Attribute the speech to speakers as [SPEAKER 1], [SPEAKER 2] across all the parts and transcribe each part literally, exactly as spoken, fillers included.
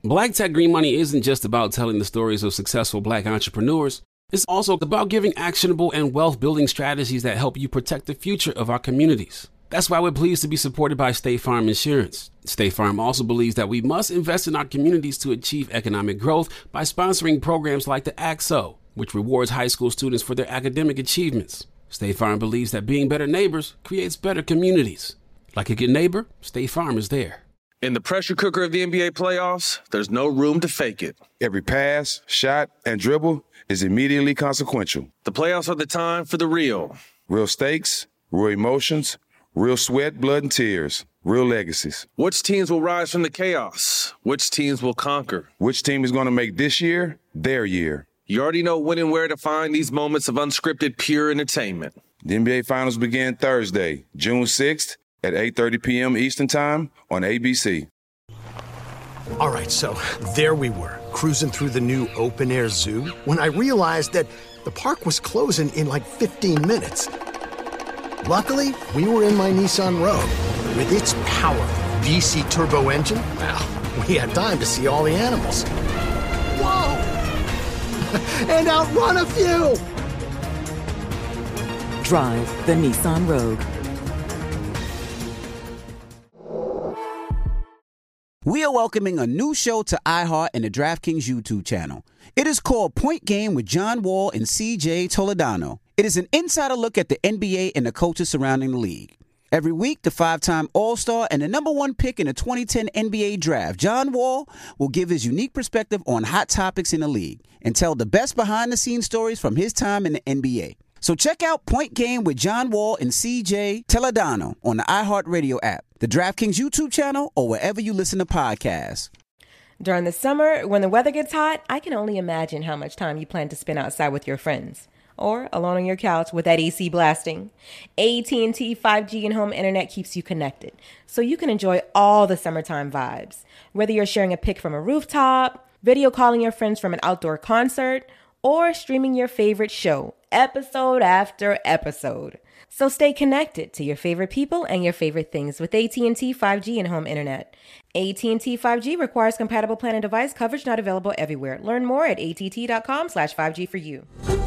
[SPEAKER 1] Black Tech Green Money isn't just about telling the stories of successful Black entrepreneurs. It's also about giving actionable and wealth-building strategies that help you protect the future of our communities. That's why we're pleased to be supported by State Farm Insurance. State Farm also believes that we must invest in our communities to achieve economic growth by sponsoring programs like the A C S O, which rewards high school students for their academic achievements. State Farm believes that being better neighbors creates better communities. Like a good neighbor, State Farm is there.
[SPEAKER 2] In the pressure cooker of the N B A playoffs, there's no room to fake it.
[SPEAKER 3] Every pass, shot, and dribble is immediately consequential.
[SPEAKER 2] The playoffs are the time for the real.
[SPEAKER 3] Real stakes, real emotions, real sweat, blood, and tears, real legacies.
[SPEAKER 2] Which teams will rise from the chaos? Which teams will conquer?
[SPEAKER 3] Which team is going to make this year their year?
[SPEAKER 2] You already know when and where to find these moments of unscripted, pure entertainment.
[SPEAKER 3] The N B A Finals begin Thursday, June sixth at eight thirty p.m. Eastern Time on A B C.
[SPEAKER 4] All right, so there we were, cruising through the new open-air zoo, when I realized that the park was closing in like fifteen minutes. Luckily, we were in my Nissan Rogue. With its powerful V C turbo engine, well, we had time to see all the animals. Whoa! And outrun a few!
[SPEAKER 5] Drive the Nissan Rogue.
[SPEAKER 6] We are welcoming a new show to iHeart and the DraftKings YouTube channel. It is called Point Game with John Wall and C J Toledano. It is an insider look at the N B A and the coaches surrounding the league. Every week, the five-time All-Star and the number one pick in the twenty ten N B A Draft, John Wall, will give his unique perspective on hot topics in the league and tell the best behind-the-scenes stories from his time in the N B A. So check out Point Game with John Wall and C J Toledano on the iHeartRadio app, the DraftKings YouTube channel, or wherever you listen to podcasts.
[SPEAKER 7] During the summer, when the weather gets hot, I can only imagine how much time you plan to spend outside with your friends. Or alone on your couch with that A C blasting. A T and T five G and home internet keeps you connected, so you can enjoy all the summertime vibes. Whether you're sharing a pic from a rooftop, video calling your friends from an outdoor concert, or streaming your favorite show, episode after episode. So stay connected to your favorite people and your favorite things with A T and T five G and home internet. A T and T five G requires compatible plan and device coverage, not available everywhere. Learn more at A T T dot com slash five G for you.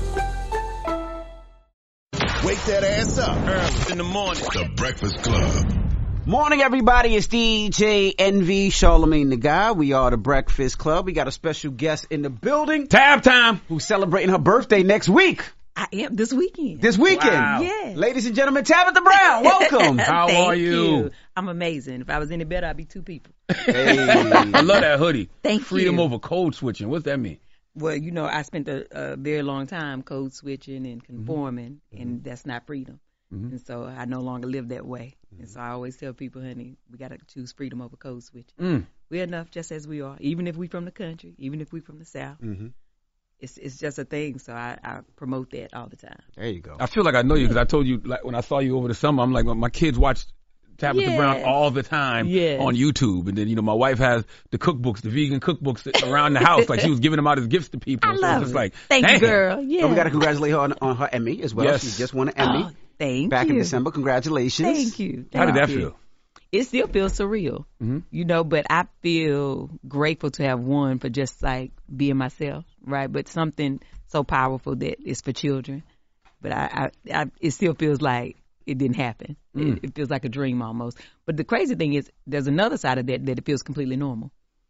[SPEAKER 8] Wake that ass up early in the morning. The Breakfast Club.
[SPEAKER 6] Morning, everybody. It's D J N V, Charlamagne the Guy. We are the Breakfast Club. We got a special guest in the building.
[SPEAKER 9] Tab time.
[SPEAKER 6] Who's celebrating her birthday next week.
[SPEAKER 10] I am this weekend.
[SPEAKER 6] This weekend?
[SPEAKER 10] Wow. Yeah.
[SPEAKER 6] Ladies and gentlemen, Tabitha Brown, welcome.
[SPEAKER 9] How
[SPEAKER 10] Thank
[SPEAKER 9] are you?
[SPEAKER 10] you? I'm amazing. If I was any better, I'd be two people.
[SPEAKER 6] Hey.
[SPEAKER 9] I love that hoodie.
[SPEAKER 10] Thank
[SPEAKER 9] Freedom
[SPEAKER 10] you.
[SPEAKER 9] over code switching. What's that mean?
[SPEAKER 10] Well, you know, I spent a, a very long time code switching and conforming, mm-hmm. and that's not freedom. Mm-hmm. And so I no longer live that way. Mm-hmm. And so I always tell people, honey, we got to choose freedom over code switching.
[SPEAKER 9] Mm.
[SPEAKER 10] We're enough just as we are, even if we from the country, even if we from the South.
[SPEAKER 6] Mm-hmm.
[SPEAKER 10] It's it's just a thing, so I, I promote that all the time.
[SPEAKER 6] There you go.
[SPEAKER 9] I feel like I know you because I told you, like, when I saw you over the summer, I'm like, well, my kids watch Tabitha
[SPEAKER 10] yes.
[SPEAKER 9] Brown all the time
[SPEAKER 10] yes.
[SPEAKER 9] on YouTube. And then, you know, my wife has the cookbooks, the vegan cookbooks around the house. Like, she was giving them out as gifts to people.
[SPEAKER 10] I
[SPEAKER 9] so
[SPEAKER 10] love
[SPEAKER 9] it's just
[SPEAKER 10] it.
[SPEAKER 9] like,
[SPEAKER 10] thank
[SPEAKER 9] damn.
[SPEAKER 10] you, girl. Yeah.
[SPEAKER 6] So we got to congratulate her on, on her Emmy as well.
[SPEAKER 9] Yes.
[SPEAKER 6] She just won an Emmy.
[SPEAKER 10] Oh, thank
[SPEAKER 6] back
[SPEAKER 10] you.
[SPEAKER 6] in December. Congratulations.
[SPEAKER 10] Thank you. Thank
[SPEAKER 9] How did that
[SPEAKER 10] you.
[SPEAKER 9] feel?
[SPEAKER 10] It still feels surreal,
[SPEAKER 9] mm-hmm.
[SPEAKER 10] you know, but I feel grateful to have won for just like being myself, right? But something so powerful that is for children. But I, I, I it still feels like it didn't happen.
[SPEAKER 9] Mm.
[SPEAKER 10] It, it feels like a dream almost. But the crazy thing is, there's another side of that that it feels completely normal.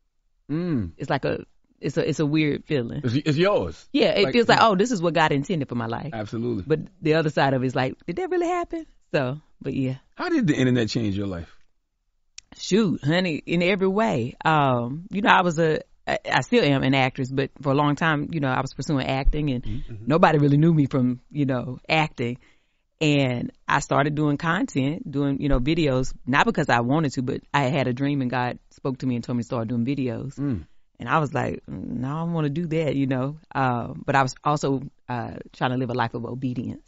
[SPEAKER 9] Mm.
[SPEAKER 10] It's like a, it's a, it's a weird feeling.
[SPEAKER 9] It's, it's yours.
[SPEAKER 10] Yeah, it
[SPEAKER 9] like,
[SPEAKER 10] feels like, oh, this is what God intended for my life.
[SPEAKER 9] Absolutely.
[SPEAKER 10] But the other side of it is like, did that really happen? So, but yeah.
[SPEAKER 9] How did the internet change your life?
[SPEAKER 10] Shoot, honey, in every way. Um, you know, I was a, I still am an actress, but for a long time, you know, I was pursuing acting, and mm-hmm. nobody really knew me from, you know, acting. And I started doing content, doing, you know, videos, not because I wanted to, but I had a dream and God spoke to me and told me to start doing videos.
[SPEAKER 9] Mm.
[SPEAKER 10] And I was like, no, I don't want to do that, you know. Uh, but I was also uh, trying to live a life of obedience.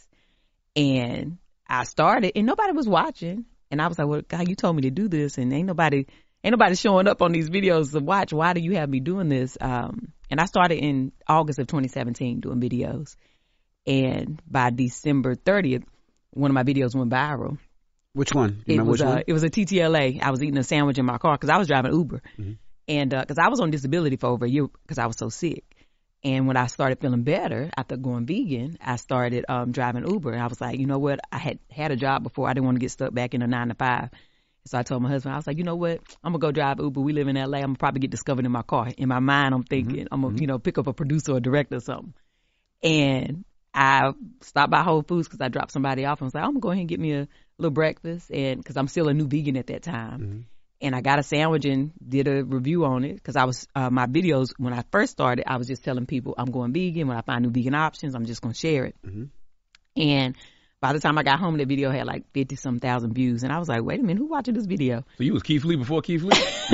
[SPEAKER 10] And I started, and nobody was watching. And I was like, well, God, you told me to do this, and ain't nobody ain't nobody showing up on these videos to watch. Why do you have me doing this? Um, and I started in August of twenty seventeen doing videos. And by December thirtieth, one of my videos went viral.
[SPEAKER 6] Which one? You
[SPEAKER 10] it
[SPEAKER 6] remember
[SPEAKER 10] was
[SPEAKER 6] which
[SPEAKER 10] uh,
[SPEAKER 6] one?
[SPEAKER 10] It was a T T L A. I was eating a sandwich in my car because I was driving Uber. Mm-hmm. And because uh, I was on disability for over a year because I was so sick. And when I started feeling better after going vegan, I started um, driving Uber. And I was like, you know what? I had had a job before. I didn't want to get stuck back in a nine to five. So I told my husband, I was like, you know what? I'm going to go drive Uber. We live in L A. I'm going to probably get discovered in my car. In my mind, I'm thinking mm-hmm. I'm going to, you know, pick up a producer or a director or something. And I stopped by Whole Foods because I dropped somebody off and was like, I'm going to go ahead and get me a little breakfast. And because I'm still a new vegan at that time. Mm-hmm. And I got a sandwich and did a review on it because I was, uh, my videos, when I first started, I was just telling people I'm going vegan. When I find new vegan options, I'm just going to share it. Mm-hmm. And by the time I got home, the video had like fifty some thousand views. And I was like, wait a minute, who watching this video?
[SPEAKER 9] So you was Keith Lee before Keith Lee?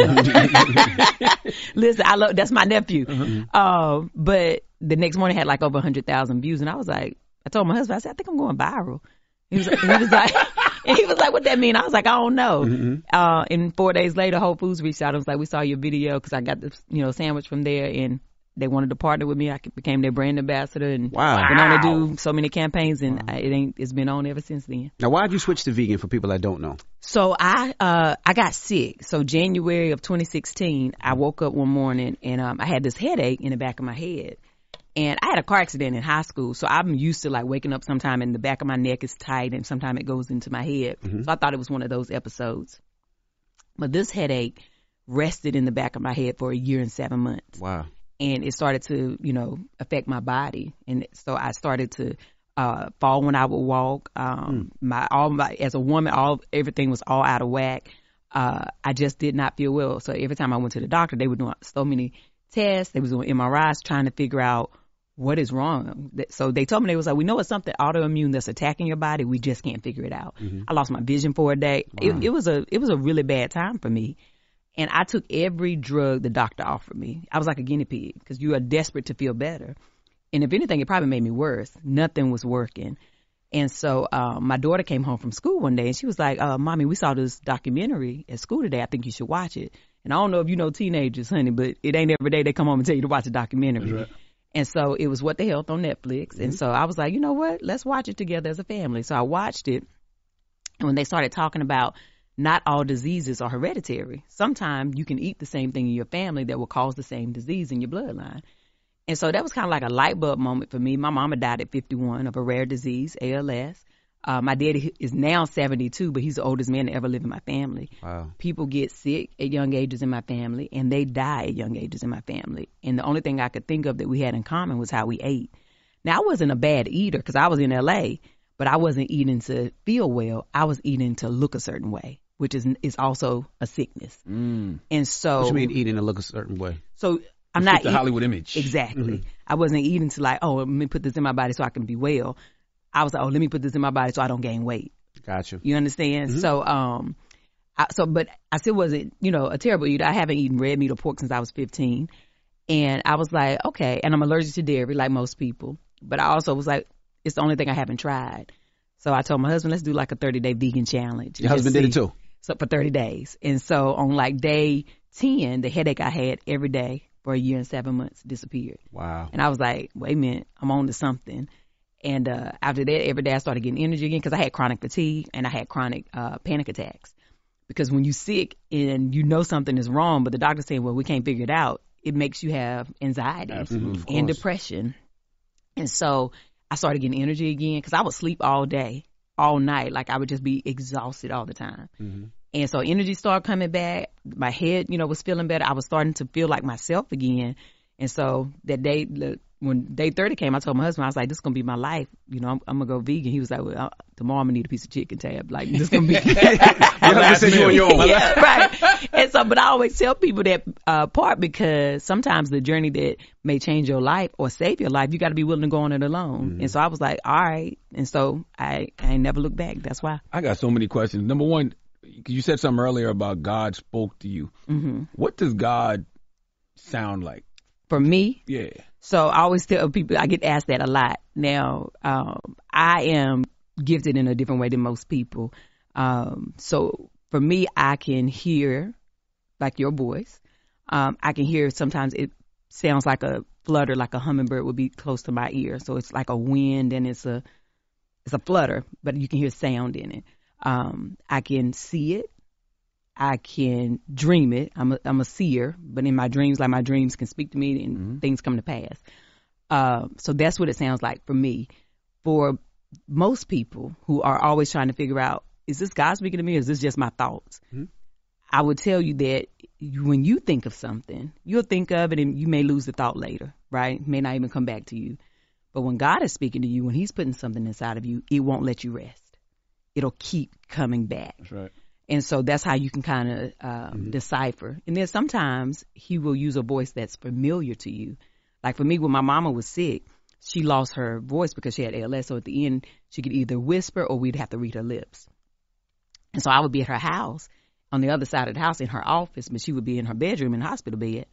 [SPEAKER 10] Listen, I love, that's my nephew. Mm-hmm. Uh, but the next morning had like over one hundred thousand views. And I was like, I told my husband, I said, I think I'm going viral. He was, he was like, and he was like, what that mean? I was like, I don't know. Mm-hmm. Uh, and four days later, Whole Foods reached out and was like, we saw your video because I got the, you know, sandwich from there and they wanted to partner with me. I became their brand ambassador and
[SPEAKER 6] wow.
[SPEAKER 10] went on to do so many campaigns and wow. it ain't, it's been on ever since then.
[SPEAKER 6] Now, why did you switch to vegan for people that don't know?
[SPEAKER 10] So I, uh, I got sick. So January of twenty sixteen, I woke up one morning and, um, I had this headache in the back of my head. And I had a car accident in high school, so I'm used to like waking up sometime and the back of my neck is tight and sometime it goes into my head. Mm-hmm. So I thought it was one of those episodes. But this headache rested in the back of my head for a year and seven months.
[SPEAKER 6] Wow.
[SPEAKER 10] And it started to, you know, affect my body. And so I started to uh, fall when I would walk. Um, mm. My all my as a woman, all everything was all out of whack. Uh, I just did not feel well. So every time I went to the doctor, they were doing so many tests. They was doing M R Is trying to figure out what is wrong. So they told me, they was like, we know it's something autoimmune that's attacking your body. We just can't figure it out. Mm-hmm. I lost my vision for a day. Wow. It, it was a it was a really bad time for me. And I took every drug the doctor offered me. I was like a guinea pig because you are desperate to feel better. And if anything, it probably made me worse. Nothing was working. And so um, my daughter came home from school one day and she was like, uh, Mommy, we saw this documentary at school today. I think you should watch it. And I don't know if you know teenagers, honey, but it ain't every day they come home and tell you to watch a documentary. Right. And so it was What the Health on Netflix. Mm-hmm. And so I was like, you know what? Let's watch it together as a family. So I watched it. And when they started talking about not all diseases are hereditary. Sometimes you can eat the same thing in your family that will cause the same disease in your bloodline. And so that was kind of like a light bulb moment for me. My mama died at fifty-one of a rare disease, A L S. Uh, my daddy is now seventy-two, but he's the oldest man to ever live in my family. Wow. People get sick at young ages in my family, and they die at young ages in my family. And the only thing I could think of that we had in common was how we ate. Now, I wasn't a bad eater because I was in L A, but I wasn't eating to feel well. I was eating to look a certain way, which is is also a sickness. Mm. And so,
[SPEAKER 6] what do you mean eating to look a certain way?
[SPEAKER 10] So I'm not
[SPEAKER 9] the eat- Hollywood image.
[SPEAKER 10] Exactly.
[SPEAKER 6] Mm-hmm.
[SPEAKER 10] I wasn't eating to like, oh, let me put this in my body so I can be well. I was like, oh, let me put this in my body so I don't gain weight.
[SPEAKER 6] Gotcha.
[SPEAKER 10] You understand? Mm-hmm. So, um, I, so, but I still wasn't, you know, a terrible eater. I haven't eaten red meat or pork since I was fifteen. And I was like, okay. And I'm allergic to dairy like most people. But I also was like, it's the only thing I haven't tried. So I told my husband, let's do like a thirty day vegan challenge.
[SPEAKER 6] Your husband did it too?
[SPEAKER 10] So for thirty days. And so on like day ten, the headache I had every day for a year and seven months disappeared.
[SPEAKER 6] Wow.
[SPEAKER 10] And I was like, wait a minute, I'm on to something. And uh, after that, every day I started getting energy again because I had chronic fatigue and I had chronic uh, panic attacks. Because when you're sick and you know something is wrong, but the doctor's saying, well, we can't figure it out, it makes you have anxiety
[SPEAKER 6] Absolutely,
[SPEAKER 10] and depression. And so I started getting energy again because I would sleep all day, all night. Like I would just be exhausted all the time. Mm-hmm. And so energy started coming back. My head, you know, was feeling better. I was starting to feel like myself again. And so that day, when day thirty came, I told my husband, I was like, this is going to be my life. You know, I'm, I'm going to go vegan. He was like, well, tomorrow I'm going to need a piece of chicken, Tab. Like, this is going to be
[SPEAKER 6] my last meal. You
[SPEAKER 10] yeah, right. And so, but I always tell people that uh, part because sometimes the journey that may change your life or save your life, you got to be willing to go on it alone. Mm-hmm. And so I was like, all right. And so I, I ain't never looked back. That's why.
[SPEAKER 9] I got so many questions. Number one, you said something earlier about God spoke to you. Mm-hmm. What does God sound like?
[SPEAKER 10] For me?
[SPEAKER 9] Yeah.
[SPEAKER 10] So I always tell people, I get asked that a lot. Now, um, I am gifted in a different way than most people. Um, so for me, I can hear like your voice. Um, I can hear sometimes it sounds like a flutter, like a hummingbird would be close to my ear. So it's like a wind and it's a, it's a flutter, but you can hear sound in it. Um, I can see it. I can dream it. I'm a, I'm a seer, but in my dreams, like my dreams can speak to me and mm-hmm. things come to pass. Uh, so that's what it sounds like for me. For most people who are always trying to figure out, is this God speaking to me or is this just my thoughts? Mm-hmm. I would tell you that when you think of something, you'll think of it and you may lose the thought later, right? It may not even come back to you. But when God is speaking to you, when he's putting something inside of you, it won't let you rest. It'll keep coming back.
[SPEAKER 9] That's right.
[SPEAKER 10] And so that's how you can kind of um, mm-hmm. decipher. And then sometimes he will use a voice that's familiar to you. Like for me, when my mama was sick, she lost her voice because she had A L S. So at the end, she could either whisper or we'd have to read her lips. And so I would be at her house on the other side of the house in her office, but she would be in her bedroom in the hospital bed.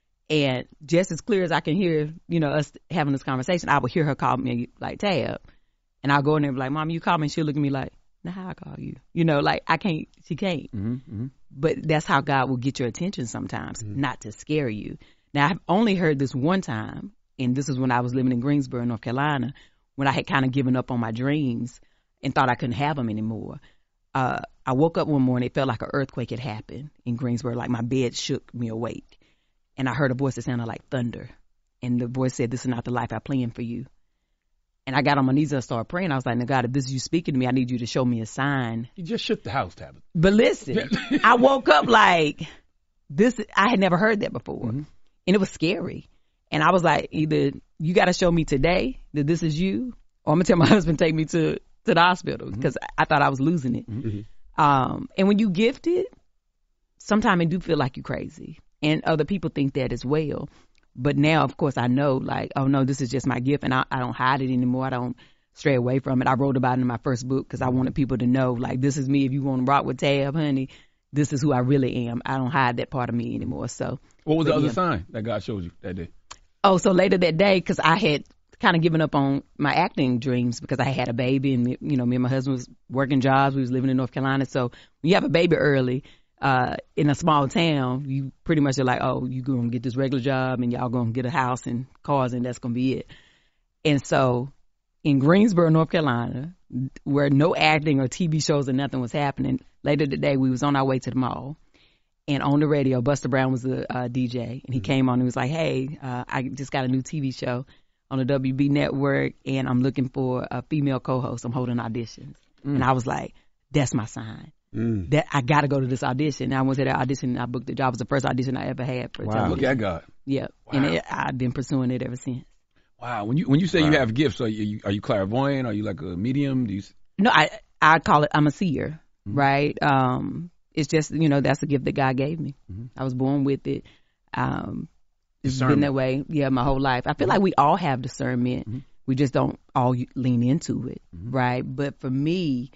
[SPEAKER 10] And just as clear as I can hear, you know, us having this conversation, I would hear her call me like Tab. And I'll go in there and be like, Mom, you call me? And she'll look at me like, now how I call you? You know, like I can't, she can't.
[SPEAKER 9] Mm-hmm, mm-hmm.
[SPEAKER 10] But that's how God will get your attention sometimes, mm-hmm. not to scare you. Now, I've only heard this one time, and this is when I was living in Greensboro, North Carolina, when I had kind of given up on my dreams and thought I couldn't have them anymore. Uh, I woke up one morning, it felt like an earthquake had happened in Greensboro, like my bed shook me awake. And I heard a voice that sounded like thunder. And the voice said, this is not the life I planned for you. And I got on my knees and I started praying. I was like, now God, if this is you speaking to me, I need you to show me a sign.
[SPEAKER 9] You just shook the house, Tabitha.
[SPEAKER 10] But listen, I woke up like this. I had never heard that before. Mm-hmm. And it was scary. And I was like, either you got to show me today that this is you, or I'm going to tell my husband, take me to, to the hospital, because mm-hmm. I thought I was losing it. Mm-hmm. Um, and when you gifted, sometimes it do feel like you're crazy. And other people think that as well. But now, of course, I know, like, oh, no, this is just my gift, and I, I don't hide it anymore. I don't stray away from it. I wrote about it in my first book because I wanted people to know, like, this is me. If you want to rock with Tab, honey, this is who I really am. I don't hide that part of me anymore. So,
[SPEAKER 9] what was
[SPEAKER 10] but,
[SPEAKER 9] the other
[SPEAKER 10] yeah.
[SPEAKER 9] sign that God showed you that day?
[SPEAKER 10] Oh, so later that day, because I had kind of given up on my acting dreams because I had a baby, and, you know, me and my husband was working jobs. We was living in North Carolina. So when you have a baby early, Uh, in a small town, you pretty much are like, oh, you going to get this regular job and y'all going to get a house and cars and that's going to be it. And so in Greensboro, North Carolina, where no acting or T V shows or nothing was happening, later today we was on our way to the mall. And on the radio, Buster Brown was the uh, D J. And he mm-hmm. came on and was like, hey, uh, I just got a new T V show on the W B network and I'm looking for a female co-host. I'm holding auditions. Mm. And I was like, that's my sign. Mm. That I got to go to this audition. And I went to that audition and I booked the job. It was the first audition I ever had for
[SPEAKER 9] wow.
[SPEAKER 10] television.
[SPEAKER 9] Look at God.
[SPEAKER 10] Yeah. Wow. And it, I've been pursuing it ever since.
[SPEAKER 9] Wow. When you when you say
[SPEAKER 3] wow.
[SPEAKER 9] you have gifts, are you, are you clairvoyant? Are you like a medium? Do you...
[SPEAKER 10] No, I I call it, I'm a seer, mm-hmm. right? Um, it's just, you know, that's a gift that God gave me. Mm-hmm. I was born with it. Um, it's been that way, yeah, my whole life. I feel mm-hmm. like we all have discernment. Mm-hmm. We just don't all lean into it, mm-hmm. right? But for me,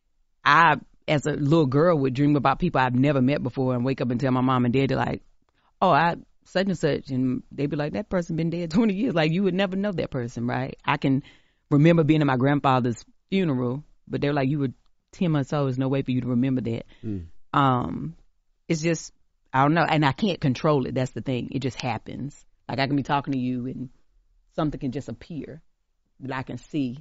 [SPEAKER 10] I... as a little girl would dream about people I've never met before and wake up and tell my mom and dad, like, oh, I such and such. And they'd be like, that person been dead twenty years. Like, you would never know that person, right? I can remember being at my grandfather's funeral, but they're like, you were ten months old. There's no way for you to remember that. Mm. Um, it's just, I don't know. And I can't control it. That's the thing. It just happens. Like, I can be talking to you and something can just appear that I can see.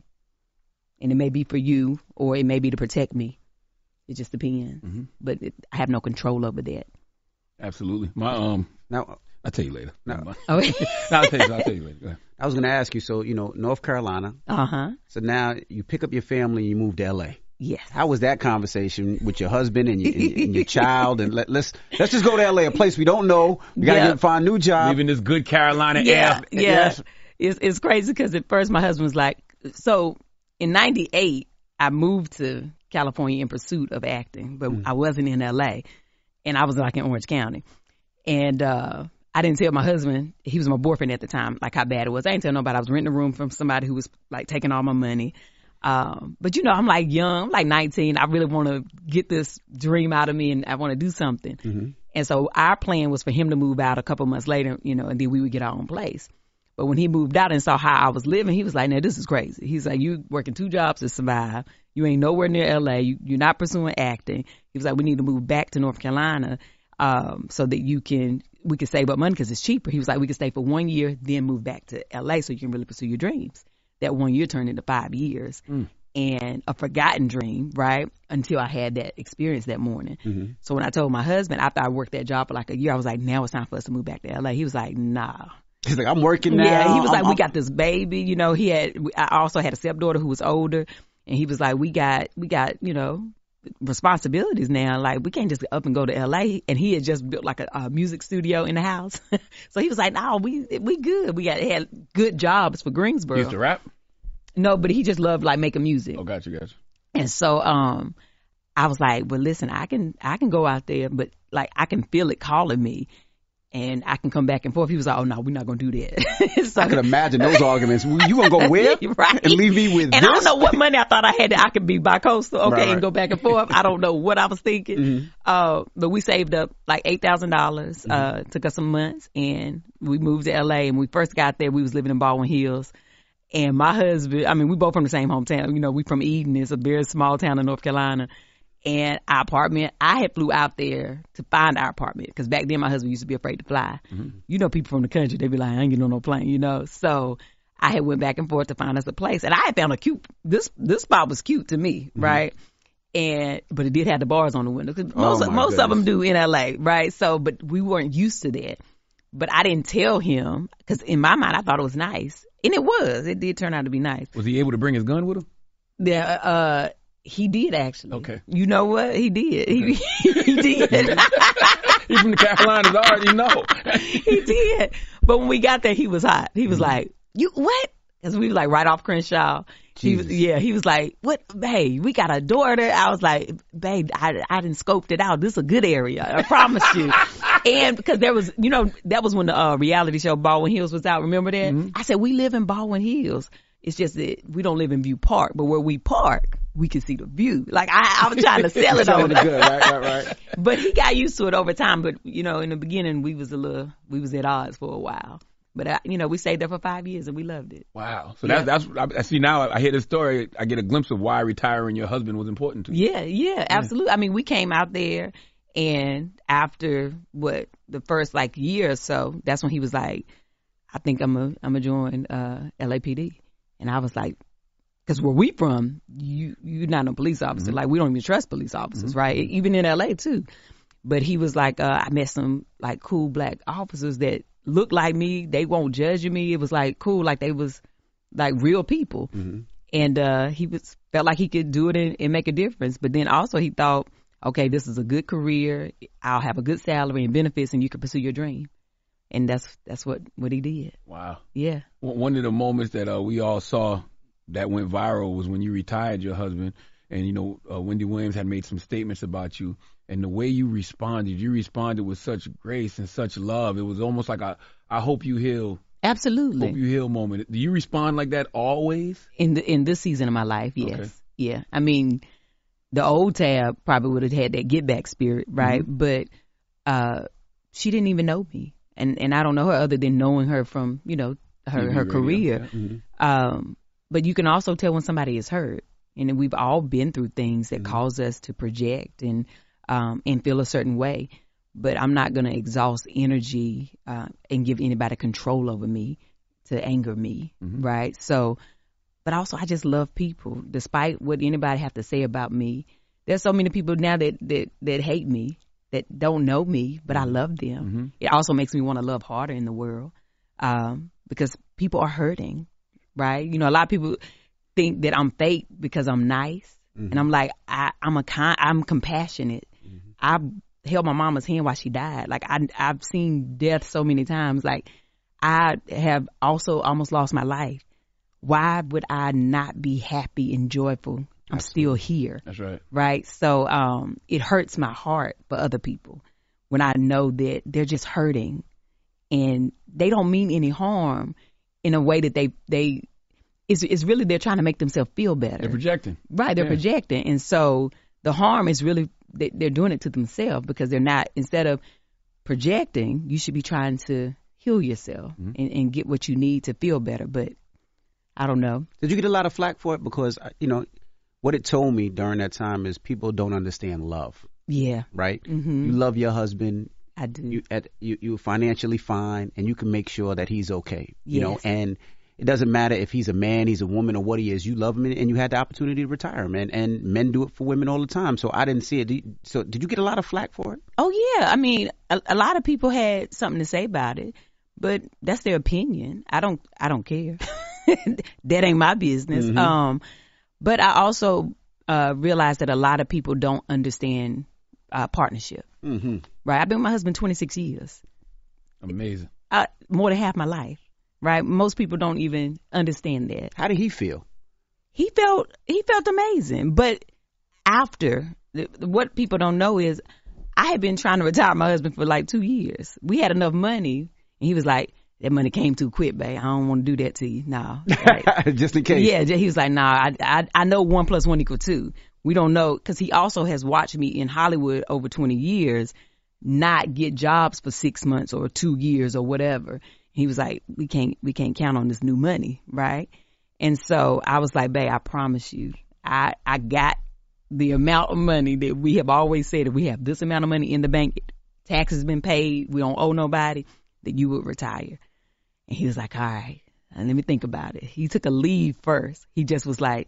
[SPEAKER 10] And it may be for you or it may be to protect me. It just depends, mm-hmm. but it, I have no control over that.
[SPEAKER 9] Absolutely. My um.
[SPEAKER 6] Now
[SPEAKER 9] I'll tell you later.
[SPEAKER 6] No,
[SPEAKER 10] oh.
[SPEAKER 9] no I'll tell you. I'll tell you later. Go ahead.
[SPEAKER 6] I was going to ask you. So you know, North Carolina.
[SPEAKER 10] Uh huh.
[SPEAKER 6] So now you pick up your family and you move to L A.
[SPEAKER 10] Yes.
[SPEAKER 6] How was that conversation with your husband and your, and, and your child? And let, let's let's just go to L A, a place we don't know. We gotta
[SPEAKER 10] yep.
[SPEAKER 6] get, find a new job.
[SPEAKER 9] Leaving this good Carolina
[SPEAKER 10] yeah,
[SPEAKER 9] air.
[SPEAKER 10] Yeah.
[SPEAKER 6] Yes.
[SPEAKER 10] It's it's crazy because at first my husband was like, so in ninety-eight I moved to California in pursuit of acting, but mm. I wasn't in L A, and I was like in Orange County, and uh, I didn't tell my husband, he was my boyfriend at the time, like how bad it was. I didn't tell nobody. I was renting a room from somebody who was like taking all my money, um, but you know, I'm like young, I'm like nineteen. I really want to get this dream out of me, and I want to do something. Mm-hmm. And so our plan was for him to move out a couple months later, you know, and then we would get our own place. But when he moved out and saw how I was living, he was like, "No, this is crazy." He's like, "You working two jobs to survive. You ain't nowhere near L A. You, you're not pursuing acting." He was like, "We need to move back to North Carolina um, so that you can we can save up money because it's cheaper." He was like, "We can stay for one year, then move back to L A so you can really pursue your dreams." That one year turned into five years. Mm. and a forgotten dream, right? Until I had that experience that morning.
[SPEAKER 6] Mm-hmm.
[SPEAKER 10] So when I told my husband, after I worked that job for like a year, I was like, now it's time for us to move back to L A. He was like, nah.
[SPEAKER 6] He's like, I'm working now.
[SPEAKER 10] Yeah, he was
[SPEAKER 6] I'm,
[SPEAKER 10] like, we
[SPEAKER 6] I'm...
[SPEAKER 10] got this baby. You know, he had, I also had a stepdaughter who was older. And he was like, we got, we got, you know, responsibilities now. Like, we can't just up and go to L A. And he had just built like a, a music studio in the house. So he was like, no, we we good. We got had good jobs for Greensboro.
[SPEAKER 9] He used to rap?
[SPEAKER 10] No, but he just loved like making music.
[SPEAKER 9] Oh, gotcha, gotcha.
[SPEAKER 10] And so um, I was like, well, listen, I can I can go out there, but like I can feel it calling me. And I can come back and forth. He was like, oh, no, we're not going to do that. So,
[SPEAKER 6] I can imagine those arguments. You going to go where?
[SPEAKER 10] Right.
[SPEAKER 6] And leave me with
[SPEAKER 10] and
[SPEAKER 6] this?
[SPEAKER 10] And I don't know what money I thought I had that I could be bi-coastal, okay,
[SPEAKER 6] right, right.
[SPEAKER 10] and go back and forth. I don't know what I was thinking.
[SPEAKER 6] Mm-hmm.
[SPEAKER 10] Uh, but we saved up like eight thousand dollars.
[SPEAKER 6] Mm-hmm.
[SPEAKER 10] Uh, took us some months, and we moved to L A. And when we first got there, we was living in Baldwin Hills. And my husband, I mean, we both from the same hometown. You know, we from Eden. It's a very small town in North Carolina. And our apartment, I had flew out there to find our apartment because back then my husband used to be afraid to fly. Mm-hmm. You know, people from the country, they be like, I ain't getting on no plane, you know. So I had went back and forth to find us a place. And I had found a cute, this this spot was cute to me, mm-hmm. right? And but it did have the bars on the window. Cause most
[SPEAKER 6] oh
[SPEAKER 10] most
[SPEAKER 6] goodness.
[SPEAKER 10] of them do in L A, right? So, but we weren't used to that. But I didn't tell him because in my mind I thought it was nice. And it was. It did turn out to be nice.
[SPEAKER 9] Was he able to bring his gun with him?
[SPEAKER 10] Yeah, uh, he did actually.
[SPEAKER 9] Okay.
[SPEAKER 10] You know what? He did. Okay. He, he did.
[SPEAKER 9] He's from the Carolinas. I already know.
[SPEAKER 10] He did. But when we got there, he was hot. He was mm-hmm. like, "You what?" Because we was like right off Crenshaw. He was, yeah, he was like, "What, babe? We got a daughter." I was like, "Babe, I I didn't scoped it out. This is a good area. I promise you." And because there was, you know, that was when the uh, reality show Baldwin Hills was out. Remember that? Mm-hmm. I said, we live in Baldwin Hills. It's just that we don't live in View Park, but where we park, we can see the view. Like I, I was trying to sell it on him.
[SPEAKER 6] Good, right, right, right.
[SPEAKER 10] But he got used to it over time. But you know, in the beginning, we was a little, we was at odds for a while. But uh, you know, we stayed there for five years and we loved it.
[SPEAKER 9] Wow. So yeah. that's that's I see now. I hear this story. I get a glimpse of why retiring your husband was important to you.
[SPEAKER 10] Yeah, yeah, absolutely. Yeah. I mean, we came out there, and after what the first like year or so, that's when he was like, "I think I'm a I'm gonna join uh, L A P D," and I was like, "Because where we from, you you're not a police officer. Mm-hmm. Like we don't even trust police officers, mm-hmm. right? Even in L A too." But he was like, uh, "I met some like cool black officers that look like me. They won't judge me." It was like cool, like they was like real people. Mm-hmm. And uh, he was felt like he could do it and, and make a difference. But then also he thought, okay, this is a good career. I'll have a good salary and benefits, and you can pursue your dream. And that's that's what, what he did.
[SPEAKER 9] Wow.
[SPEAKER 10] Yeah.
[SPEAKER 9] One of the moments that uh, we all saw that went viral was when you retired your husband. And, you know, uh, Wendy Williams had made some statements about you. And the way you responded, you responded with such grace and such love. It was almost like a, I hope you heal.
[SPEAKER 10] Absolutely.
[SPEAKER 9] Hope you heal moment. Do you respond like that always?
[SPEAKER 10] In the in this season of my life, yes.
[SPEAKER 9] Okay.
[SPEAKER 10] Yeah. I mean, the old Tab probably would have had that get back spirit, right? Mm-hmm. But uh, she didn't even know me. And and I don't know her other than knowing her from, you know, her, T V her career. Yeah. Mm-hmm. Um, but you can also tell when somebody is hurt. And we've all been through things that mm-hmm. cause us to project and um, and feel a certain way. But I'm not going to exhaust energy uh, and give anybody control over me to anger me, mm-hmm. right? So, but also I just love people. Despite what anybody have to say about me, there's so many people now that, that, that hate me, that don't know me, but I love them. Mm-hmm. It also makes me want to love harder in the world um, because people are hurting, right? You know, a lot of people think that I'm fake because I'm nice. Mm-hmm. And I'm like, I, I'm a kind, I'm compassionate. Mm-hmm. I held my mama's hand while she died. Like I, I've seen death so many times. Like I have also almost lost my life. Why would I not be happy and joyful? I'm Absolutely. Still here.
[SPEAKER 9] That's right.
[SPEAKER 10] Right. So, um, it hurts my heart for other people when I know that they're just hurting and they don't mean any harm in a way that they, they, It's, it's really they're trying to make themselves feel better.
[SPEAKER 9] They're projecting.
[SPEAKER 10] Right, they're
[SPEAKER 9] yeah.
[SPEAKER 10] projecting. And so the harm is really, they, they're doing it to themselves because they're not, instead of projecting, you should be trying to heal yourself mm-hmm. and, and get what you need to feel better. But I don't know.
[SPEAKER 6] Did you get a lot of flack for it? Because, you know, what it told me during that time is people don't understand love.
[SPEAKER 10] Yeah.
[SPEAKER 6] Right?
[SPEAKER 10] Mm-hmm.
[SPEAKER 6] You love your husband.
[SPEAKER 10] I do.
[SPEAKER 6] You, at, you, you're financially fine and you can make sure that he's okay. You
[SPEAKER 10] yes.
[SPEAKER 6] know, and It doesn't matter if he's a man, he's a woman, or what he is. You love him, and you had the opportunity to retire, man. And men do it for women all the time. So I didn't see it. So did you get a lot of flack for it?
[SPEAKER 10] Oh, yeah. I mean, a, a lot of people had something to say about it, but that's their opinion. I don't I don't care. That ain't my business. Mm-hmm. Um, but I also uh, realized that a lot of people don't understand uh, partnership.
[SPEAKER 6] Mm-hmm.
[SPEAKER 10] Right? I've been with my husband twenty-six years.
[SPEAKER 9] Amazing.
[SPEAKER 10] Uh, more than half my life. Right? Most people don't even understand that.
[SPEAKER 6] How did he feel?
[SPEAKER 10] He felt he felt amazing. But after, what people don't know is I had been trying to retire my husband for like two years. We had enough money, and he was like, that money came too quick, babe. I don't want to do that to you. No. Like,
[SPEAKER 6] just in case.
[SPEAKER 10] Yeah, he was like, nah, I, I, I know one plus one equal two. We don't know, because he also has watched me in Hollywood over twenty years not get jobs for six months or two years or whatever. He was like, we can't, we can't count on this new money, right? And so I was like, babe, I promise you, I, I got the amount of money that we have always said, that we have this amount of money in the bank, taxes been paid, we don't owe nobody, that you would retire. And he was like, all right, let me think about it. He took a leave first. He just was like,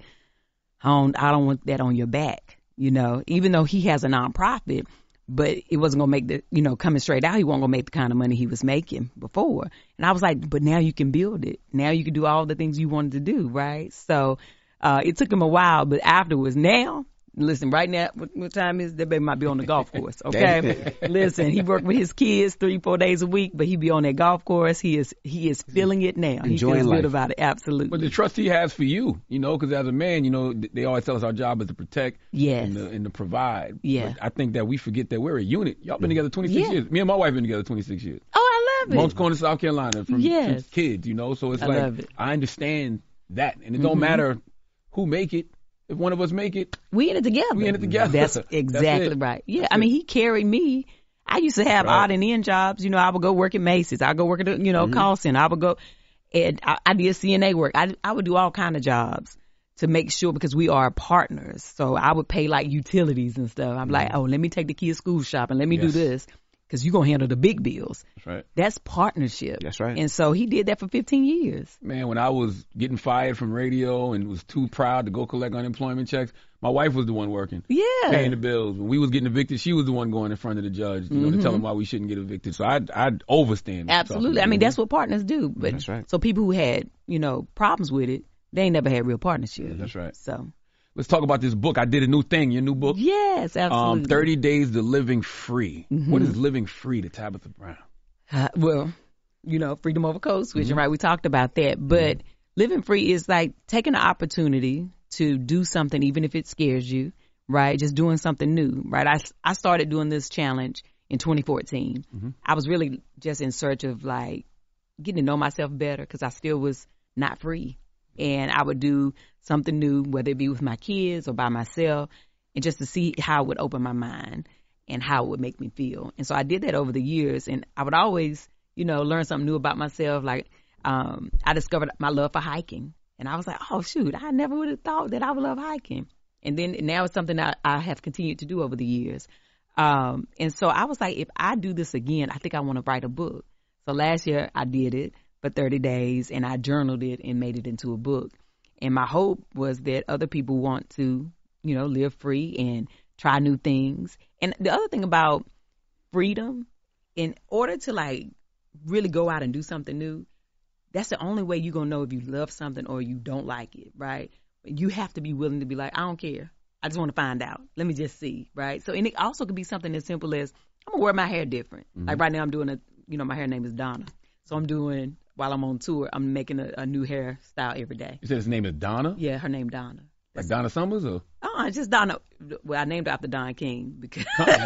[SPEAKER 10] I don't, I don't want that on your back, you know, even though he has a nonprofit. But it wasn't going to make the, you know, coming straight out, he wasn't going to make the kind of money he was making before. And I was like, but now you can build it. Now you can do all the things you wanted to do, right? So uh, it took him a while, but afterwards, now, listen, right now, what, what time is it? That baby might be on the golf course, okay? Listen, he worked with his kids three, four days a week, but he be on that golf course. He is he is feeling it now.
[SPEAKER 6] Enjoying
[SPEAKER 10] he feels
[SPEAKER 6] life.
[SPEAKER 10] Good about it, absolutely.
[SPEAKER 9] But the trust he has for you, you know, because as a man, you know, they always tell us our job is to protect
[SPEAKER 10] yes.
[SPEAKER 9] and, to, and to provide.
[SPEAKER 10] Yeah.
[SPEAKER 9] But I think that we forget that we're a unit. Y'all been together twenty-six
[SPEAKER 10] yeah.
[SPEAKER 9] years. Me and my wife been together twenty-six years.
[SPEAKER 10] Oh, I love it.
[SPEAKER 9] Monk's Corner, South Carolina, from,
[SPEAKER 10] yes.
[SPEAKER 9] from kids, you know. So it's
[SPEAKER 10] I
[SPEAKER 9] like,
[SPEAKER 10] love it.
[SPEAKER 9] I understand that. And it don't
[SPEAKER 10] Mm-hmm.
[SPEAKER 9] matter who make it. If one of us make it,
[SPEAKER 10] we in it together.
[SPEAKER 9] We in it together.
[SPEAKER 10] That's exactly
[SPEAKER 9] That's
[SPEAKER 10] right. Yeah,
[SPEAKER 9] That's
[SPEAKER 10] I mean,
[SPEAKER 9] it.
[SPEAKER 10] he carried me. I used to have
[SPEAKER 9] right.
[SPEAKER 10] odd and end jobs. You know, I would go work at Macy's. I would go work at the, you know, mm-hmm. call center. I would go, and I, I did C N A work. I, I would do all kind of jobs to make sure, because we are partners. So I would pay like utilities and stuff. I'm mm-hmm. like, oh, let me take the kids school shopping. Let me
[SPEAKER 9] yes.
[SPEAKER 10] do this. Because you're going to handle the big bills.
[SPEAKER 9] That's right.
[SPEAKER 10] That's partnership.
[SPEAKER 6] That's right.
[SPEAKER 10] And so he did that for fifteen years.
[SPEAKER 9] Man, when I was getting fired from radio and was too proud to go collect unemployment checks, my wife was the one working.
[SPEAKER 10] Yeah.
[SPEAKER 9] Paying the bills. When we was getting evicted, she was the one going in front of the judge, you know,
[SPEAKER 10] mm-hmm.
[SPEAKER 9] to tell him why we shouldn't get evicted. So I'd, I'd overstand.
[SPEAKER 10] Absolutely. I mean, that's what partners do. But
[SPEAKER 6] that's right.
[SPEAKER 10] So people who had, you know, problems with it, they ain't never had real partnership.
[SPEAKER 9] Yeah, that's right.
[SPEAKER 10] So
[SPEAKER 9] let's talk about this book. I did a new thing, your new book.
[SPEAKER 10] Yes, absolutely.
[SPEAKER 9] Um, thirty days to Living Free.
[SPEAKER 10] Mm-hmm.
[SPEAKER 9] What is living free to Tabitha Brown?
[SPEAKER 10] Uh, well, you know, freedom over code switching, mm-hmm. right? We talked about that. But mm-hmm. living free is like taking the opportunity to do something, even if it scares you, right? Just doing something new, right? I, I started doing this challenge in twenty fourteen. Mm-hmm. I was really just in search of like getting to know myself better, because I still was not free. And I would do something new, whether it be with my kids or by myself, and just to see how it would open my mind and how it would make me feel. And so I did that over the years, and I would always, you know, learn something new about myself. Like um, I discovered my love for hiking, and I was like, oh, shoot, I never would have thought that I would love hiking. And then now it's something that I have continued to do over the years. Um, and so I was like, if I do this again, I think I want to write a book. So last year I did it for thirty days, and I journaled it and made it into a book. And my hope was that other people want to, you know, live free and try new things. And the other thing about freedom, in order to like really go out and do something new, that's the only way you're going to know if you love something or you don't like it, right? You have to be willing to be like, I don't care. I just want to find out. Let me just see, right? So, and it also could be something as simple as, I'm going to wear my hair different. Mm-hmm. Like right now I'm doing a, you know, my hair name is Donna. So I'm doing, while I'm on tour, I'm making a, a new hairstyle every day.
[SPEAKER 9] You said his name is Donna?
[SPEAKER 10] Yeah, her name Donna.
[SPEAKER 9] Like Donna Summers or?
[SPEAKER 10] Oh, it's just Donna. Well, I named her after Don King because.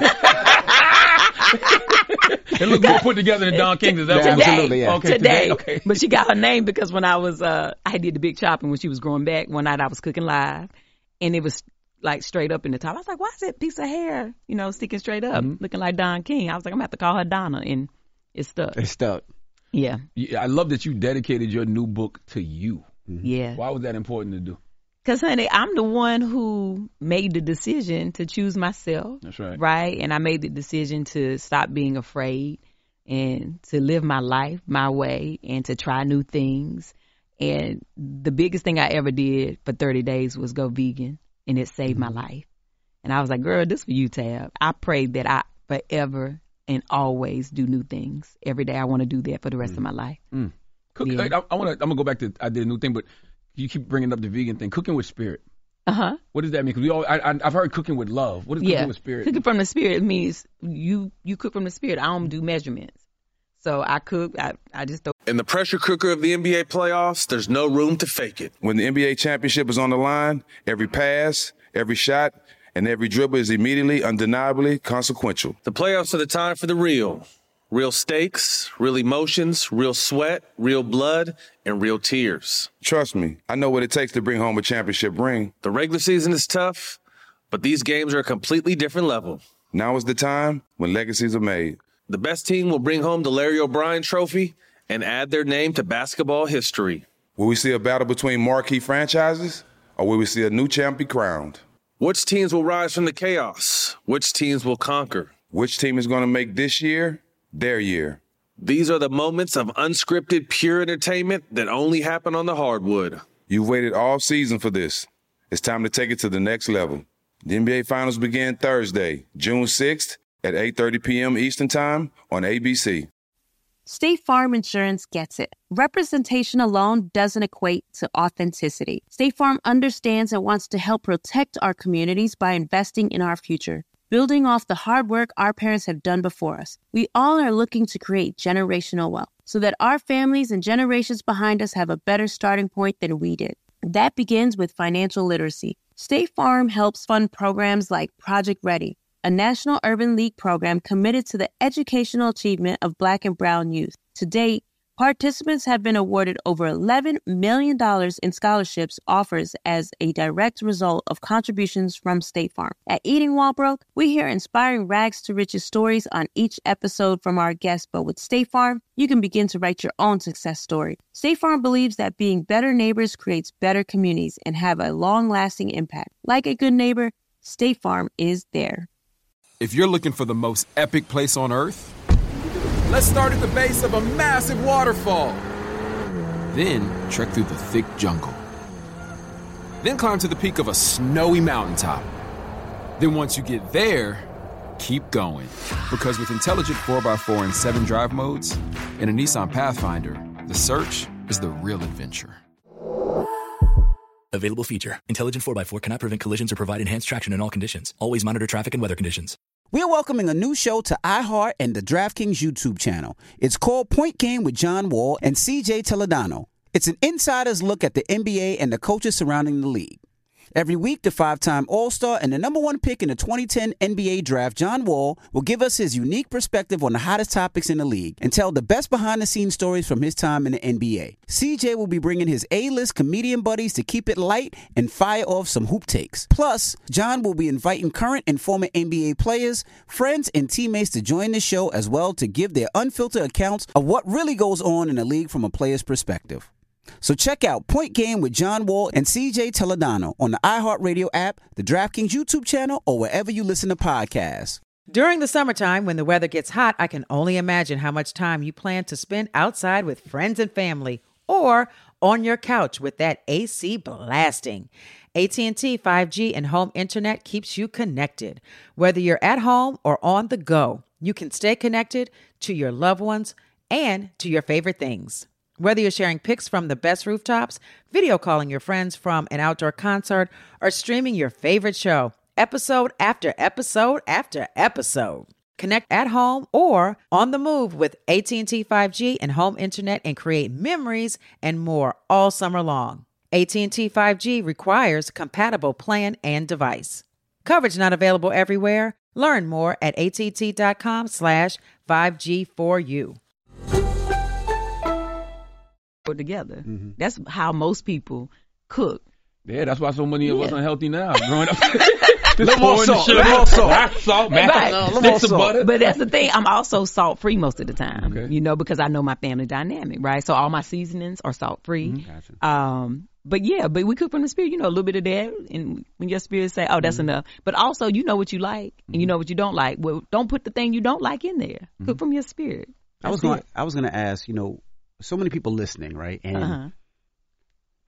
[SPEAKER 9] It looks more put together than Don King's. Is that
[SPEAKER 10] today,
[SPEAKER 9] what?
[SPEAKER 6] Absolutely, yeah.
[SPEAKER 10] Okay, today.
[SPEAKER 9] today. Okay.
[SPEAKER 10] But she got her name because when I was, uh, I did the big chopping when she was growing back. One night I was cooking live, and it was like straight up in the top. I was like, why is that piece of hair, you know, sticking straight up, mm-hmm. looking like Don King? I was like, I'm going to have to call her Donna, and it stuck.
[SPEAKER 6] It stuck.
[SPEAKER 10] Yeah.
[SPEAKER 9] yeah. I love that you dedicated your new book to you.
[SPEAKER 10] Mm-hmm. Yeah.
[SPEAKER 9] Why was that important to do?
[SPEAKER 10] Because, honey, I'm the one who made the decision to choose myself.
[SPEAKER 9] That's right.
[SPEAKER 10] Right? And I made the decision to stop being afraid and to live my life my way and to try new things. And the biggest thing I ever did for thirty days was go vegan, and it saved my life. And I was like, girl, this for you, Tab. I pray that I forever and always do new things. Every day I want to do that for the rest mm. of my life.
[SPEAKER 9] Mm. Cook,
[SPEAKER 10] yeah.
[SPEAKER 9] I, I want to. I'm gonna go back to I did a new thing, but you keep bringing up the vegan thing. Cooking with spirit.
[SPEAKER 10] Uh huh.
[SPEAKER 9] What does that mean? Because we all I, I, I've heard cooking with love. What is
[SPEAKER 10] yeah.
[SPEAKER 9] cooking with spirit?
[SPEAKER 10] Cooking from the spirit means you you cook from the spirit. I don't do measurements, so I cook. I I just don't.
[SPEAKER 2] In the pressure cooker of the N B A playoffs, there's no room to fake it.
[SPEAKER 3] When the N B A championship is on the line, every pass, every shot, and every dribble is immediately, undeniably consequential.
[SPEAKER 2] The playoffs are the time for the real. Real stakes, real emotions, real sweat, real blood, and real tears.
[SPEAKER 3] Trust me, I know what it takes to bring home a championship ring.
[SPEAKER 2] The regular season is tough, but these games are a completely different level.
[SPEAKER 3] Now is the time when legacies are made.
[SPEAKER 2] The best team will bring home the Larry O'Brien Trophy and add their name to basketball history.
[SPEAKER 3] Will we see a battle between marquee franchises, or will we see a new champ be crowned?
[SPEAKER 2] Which teams will rise from the chaos? Which teams will conquer?
[SPEAKER 3] Which team is going to make this year their year?
[SPEAKER 2] These are the moments of unscripted, pure entertainment that only happen on the hardwood.
[SPEAKER 3] You've waited all season for this. It's time to take it to the next level. The N B A Finals begin Thursday, June sixth at eight thirty p.m. Eastern Time on A B C.
[SPEAKER 11] State Farm Insurance gets it. Representation alone doesn't equate to authenticity. State Farm understands and wants to help protect our communities by investing in our future. Building off the hard work our parents have done before us, we all are looking to create generational wealth so that our families and generations behind us have a better starting point than we did. That begins with financial literacy. State Farm helps fund programs like Project Ready, a National Urban League program committed to the educational achievement of Black and Brown youth. To date, participants have been awarded over eleven million dollars in scholarships offers as a direct result of contributions from State Farm. At Eating While Broke, we hear inspiring rags to riches stories on each episode from our guests, but with State Farm, you can begin to write your own success story. State Farm believes that being better neighbors creates better communities and have a long-lasting impact. Like a good neighbor, State Farm is there.
[SPEAKER 12] If you're looking for the most epic place on earth, let's start at the base of a massive waterfall. Then trek through the thick jungle. Then climb to the peak of a snowy mountaintop. Then once you get there, keep going. Because with intelligent four by four and seven drive modes and a Nissan Pathfinder, the search is the real adventure.
[SPEAKER 13] Available feature. Intelligent four by four cannot prevent collisions or provide enhanced traction in all conditions. Always monitor traffic and weather conditions.
[SPEAKER 6] We're welcoming a new show to iHeart and the DraftKings YouTube channel. It's called Point Game with John Wall and C J Toledano. It's an insider's look at the N B A and the coaches surrounding the league. Every week, the five-time All-Star and the number one pick in the twenty ten N B A draft, John Wall, will give us his unique perspective on the hottest topics in the league and tell the best behind-the-scenes stories from his time in the N B A. C J will be bringing his A-list comedian buddies to keep it light and fire off some hoop takes. Plus, John will be inviting current and former N B A players, friends, and teammates to join the show as well to give their unfiltered accounts of what really goes on in the league from a player's perspective. So check out Point Game with John Wall and C J Toledano on the iHeartRadio app, the DraftKings YouTube channel, or wherever you listen to podcasts.
[SPEAKER 14] During the summertime, when the weather gets hot, I can only imagine how much time you plan to spend outside with friends and family or on your couch with that A C blasting. A T and T five G and home internet keeps you connected. Whether you're at home or on the go, you can stay connected to your loved ones and to your favorite things. Whether you're sharing pics from the best rooftops, video calling your friends from an outdoor concert, or streaming your favorite show, episode after episode after episode. Connect at home or on the move with A T and T five G and home internet and create memories and more all summer long. A T and T five G requires compatible plan and device. Coverage not available everywhere. Learn more at att.com slash 5G for you.
[SPEAKER 10] Together. Mm-hmm. That's how most people cook.
[SPEAKER 9] Yeah, that's why so many of
[SPEAKER 10] yeah.
[SPEAKER 9] us unhealthy now. Growing up,
[SPEAKER 12] little more salt, little more salt,
[SPEAKER 9] salt,
[SPEAKER 10] right.
[SPEAKER 9] sticks of butter.
[SPEAKER 10] But that's the thing. I'm also salt free most of the time.
[SPEAKER 9] Okay.
[SPEAKER 10] You know, because I know my family dynamic, right? So all my seasonings are salt free.
[SPEAKER 9] Mm-hmm. Gotcha.
[SPEAKER 10] Um, but yeah, but we cook from the spirit. You know, a little bit of that, and when your spirit say, "Oh, that's mm-hmm. enough," but also you know what you like and you know what you don't like. Well, don't put the thing you don't like in there. Mm-hmm. Cook from your spirit.
[SPEAKER 6] That's I was going. I was going to ask. You know. So many people listening, right? And
[SPEAKER 10] uh-huh.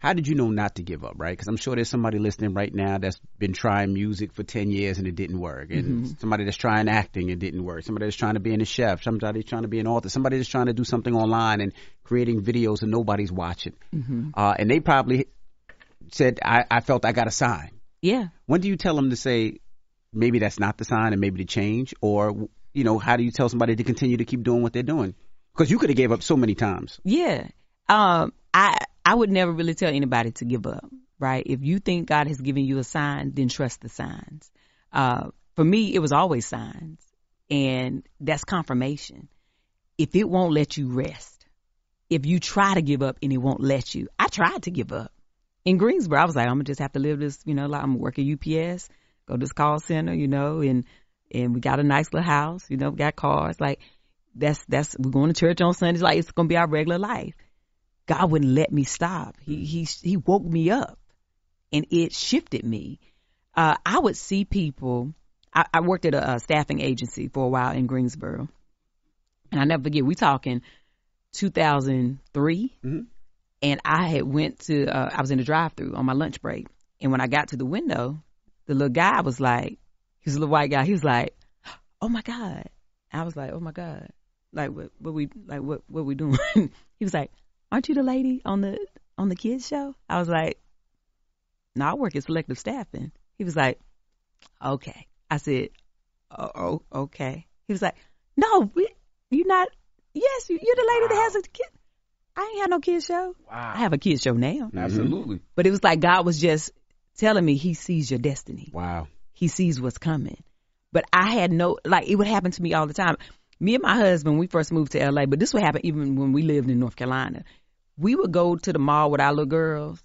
[SPEAKER 6] how did you know not to give up, right? Because I'm sure there's somebody listening right now that's been trying music for ten years and it didn't work. And mm-hmm. somebody that's trying acting, it didn't work. Somebody that's trying to be in a chef. Somebody that's trying to be an author. Somebody that's trying to do something online and creating videos and nobody's watching. Mm-hmm. Uh, and they probably said, I, I felt I got a sign.
[SPEAKER 10] Yeah.
[SPEAKER 6] When do you tell them to say, maybe that's not the sign and maybe to change? Or, you know, how do you tell somebody to continue to keep doing what they're doing? Because you could have gave up so many times.
[SPEAKER 10] Yeah. Um, I I would never really tell anybody to give up, right? If you think God has given you a sign, then trust the signs. Uh, for me, it was always signs. And that's confirmation. If it won't let you rest, if you try to give up and it won't let you, I tried to give up. In Greensboro, I was like, I'm going to just have to live this, you know, like I'm going to work at U P S, go to this call center, you know, and and we got a nice little house, you know, we got cars. Like, that's, that's, we're going to church on Sundays. Like, it's going to be our regular life. God wouldn't let me stop. He, he, he woke me up and it shifted me. Uh, I would see people, I, I worked at a, a staffing agency for a while in Greensboro. And I never forget, we talking two thousand three. Mm-hmm. And I had went to, uh, I was in the drive-thru on my lunch break. And when I got to the window, the little guy was like, he was a little white guy. He was like, oh my God. I was like, oh my God. Like, what, what we, like, what, what we doing? He was like, aren't you the lady on the, on the kids show? I was like, no, I work at selective staffing. He was like, okay. I said, oh, oh okay. He was like, no, we, you're not, yes, you, you're the lady wow. that has a kid. I ain't had no kids show. Wow. I have a kids show now.
[SPEAKER 9] Absolutely.
[SPEAKER 10] But it was like God was just telling me he sees your destiny.
[SPEAKER 6] Wow.
[SPEAKER 10] He sees what's coming. But I had no, like, it would happen to me all the time. Me and my husband, we first moved to L A, but this would happen even when we lived in North Carolina. We would go to the mall with our little girls.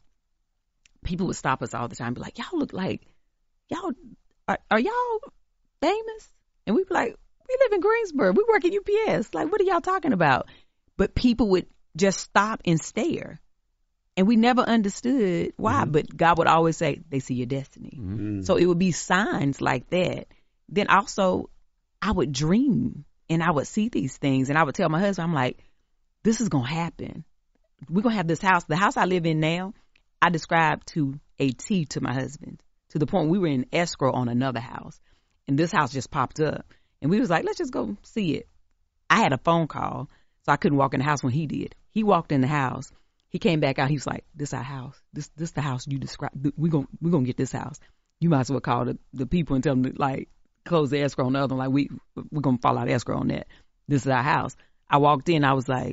[SPEAKER 10] People would stop us all the time and be like, y'all look like, y'all, are, are y'all famous? And we'd be like, we live in Greensboro. We work at U P S. Like, what are y'all talking about? But people would just stop and stare. And we never understood why, mm-hmm. but God would always say, they see your destiny. Mm-hmm. So it would be signs like that. Then also, I would dream and I would see these things and I would tell my husband, I'm like, this is going to happen. We're going to have this house. The house I live in now, I described to a T to my husband, to the point we were in escrow on another house. And this house just popped up. And we was like, let's just go see it. I had a phone call, so I couldn't walk in the house when he did. He walked in the house. He came back out. He was like, this our house. This this the house you described. We're going we gonna get this house. You might as well call the, the people and tell them to, like, close the escrow on the other one. Like, we, we're going to fall out escrow on that. This is our house. I walked in. I was like,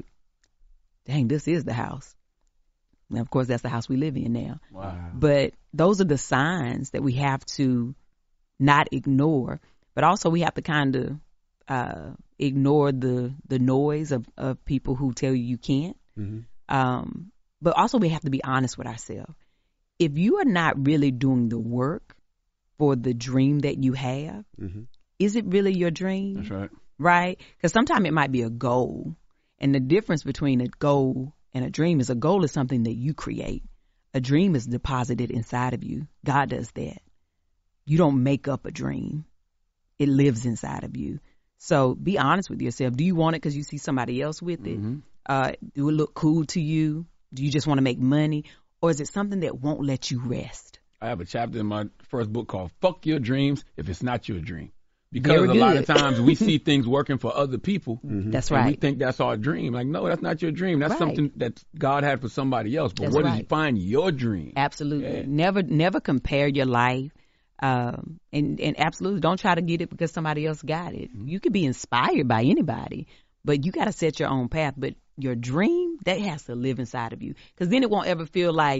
[SPEAKER 10] dang, this is the house. And, of course, that's the house we live in now.
[SPEAKER 6] Wow.
[SPEAKER 10] But those are the signs that we have to not ignore. But also we have to kind of uh, ignore the the noise of, of people who tell you you can't. Mm-hmm. Um, but also we have to be honest with ourselves. If you are not really doing the work for the dream that you have, mm-hmm. is it really your dream?
[SPEAKER 9] That's right.
[SPEAKER 10] Right? Because sometimes it might be a goal. And the difference between a goal and a dream is a goal is something that you create. A dream is deposited inside of you. God does that. You don't make up a dream. It lives inside of you. So be honest with yourself. Do you want it because you see somebody else with it? Mm-hmm. Uh, do it look cool to you? Do you just want to make money? Or is it something that won't let you rest?
[SPEAKER 9] I have a chapter in my first book called Fuck Your Dreams If It's Not Your Dream. Because a lot of times we see things working for other people.
[SPEAKER 10] Mm-hmm. That's
[SPEAKER 9] and
[SPEAKER 10] right.
[SPEAKER 9] we think that's our dream. Like, no, that's not your dream. That's right. something that God had for somebody else. But
[SPEAKER 10] that's
[SPEAKER 9] what
[SPEAKER 10] right.
[SPEAKER 9] did you find your dream?
[SPEAKER 10] Absolutely.
[SPEAKER 9] Yeah.
[SPEAKER 10] Never, never compare your life. Um, and, and absolutely don't try to get it because somebody else got it. Mm-hmm. You could be inspired by anybody, but you got to set your own path. But your dream, that has to live inside of you, because then it won't ever feel like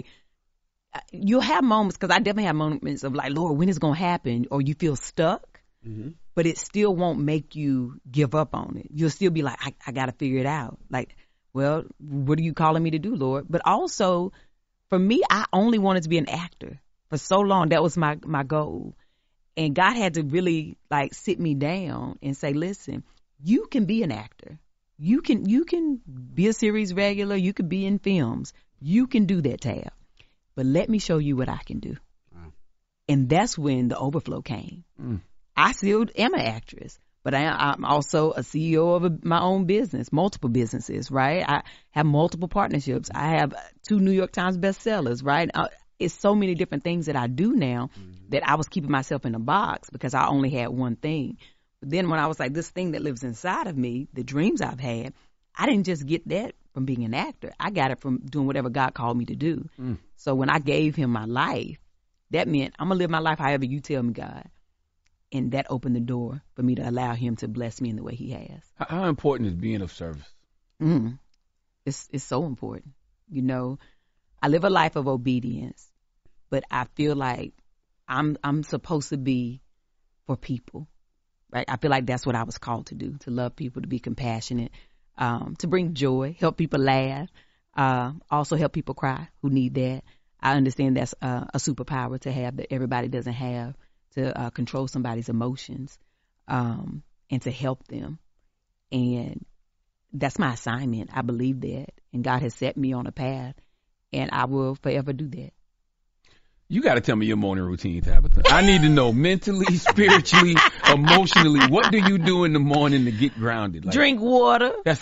[SPEAKER 10] you'll have moments. Because I definitely have moments of like, Lord, when is it going to happen? Or you feel stuck, mm-hmm. but it still won't make you give up on it. You'll still be like, I, I got to figure it out. Like, well, what are you calling me to do, Lord? But also for me, I only wanted to be an actor. For so long, that was my, my goal. And God had to really like sit me down and say, listen, you can be an actor. You can you can be a series regular. You could be in films. You can do that, Tab. But let me show you what I can do. Wow. And that's when the overflow came. Mm. I still am an actress, But I, I'm also a C E O of a, my own business, multiple businesses, right? I have multiple partnerships. I have two New York Times bestsellers, right? Uh, it's so many different things that I do now mm-hmm. that I was keeping myself in a box because I only had one thing. But then when I was like, this thing that lives inside of me, the dreams I've had, I didn't just get that from being an actor. I got it from doing whatever God called me to do. Mm. So when I gave him my life, that meant I'm going to live my life however you tell me, God. And that opened the door for me to allow him to bless me in the way he has.
[SPEAKER 9] How important is being of service?
[SPEAKER 10] Mm. It's it's so important. You know, I live a life of obedience, but I feel like I'm I'm supposed to be for people, right? I feel like that's what I was called to do, to love people, to be compassionate, um, to bring joy, help people laugh, uh, also help people cry who need that. I understand that's uh, a superpower to have that everybody doesn't have. To uh, control somebody's emotions um, and to help them. And that's my assignment. I believe that. And God has set me on a path, and I will forever do that.
[SPEAKER 9] You got to tell me your morning routine, Tabitha. I need to know mentally, spiritually, emotionally. What do you do in the morning to get grounded? Like,
[SPEAKER 10] drink water.
[SPEAKER 9] That's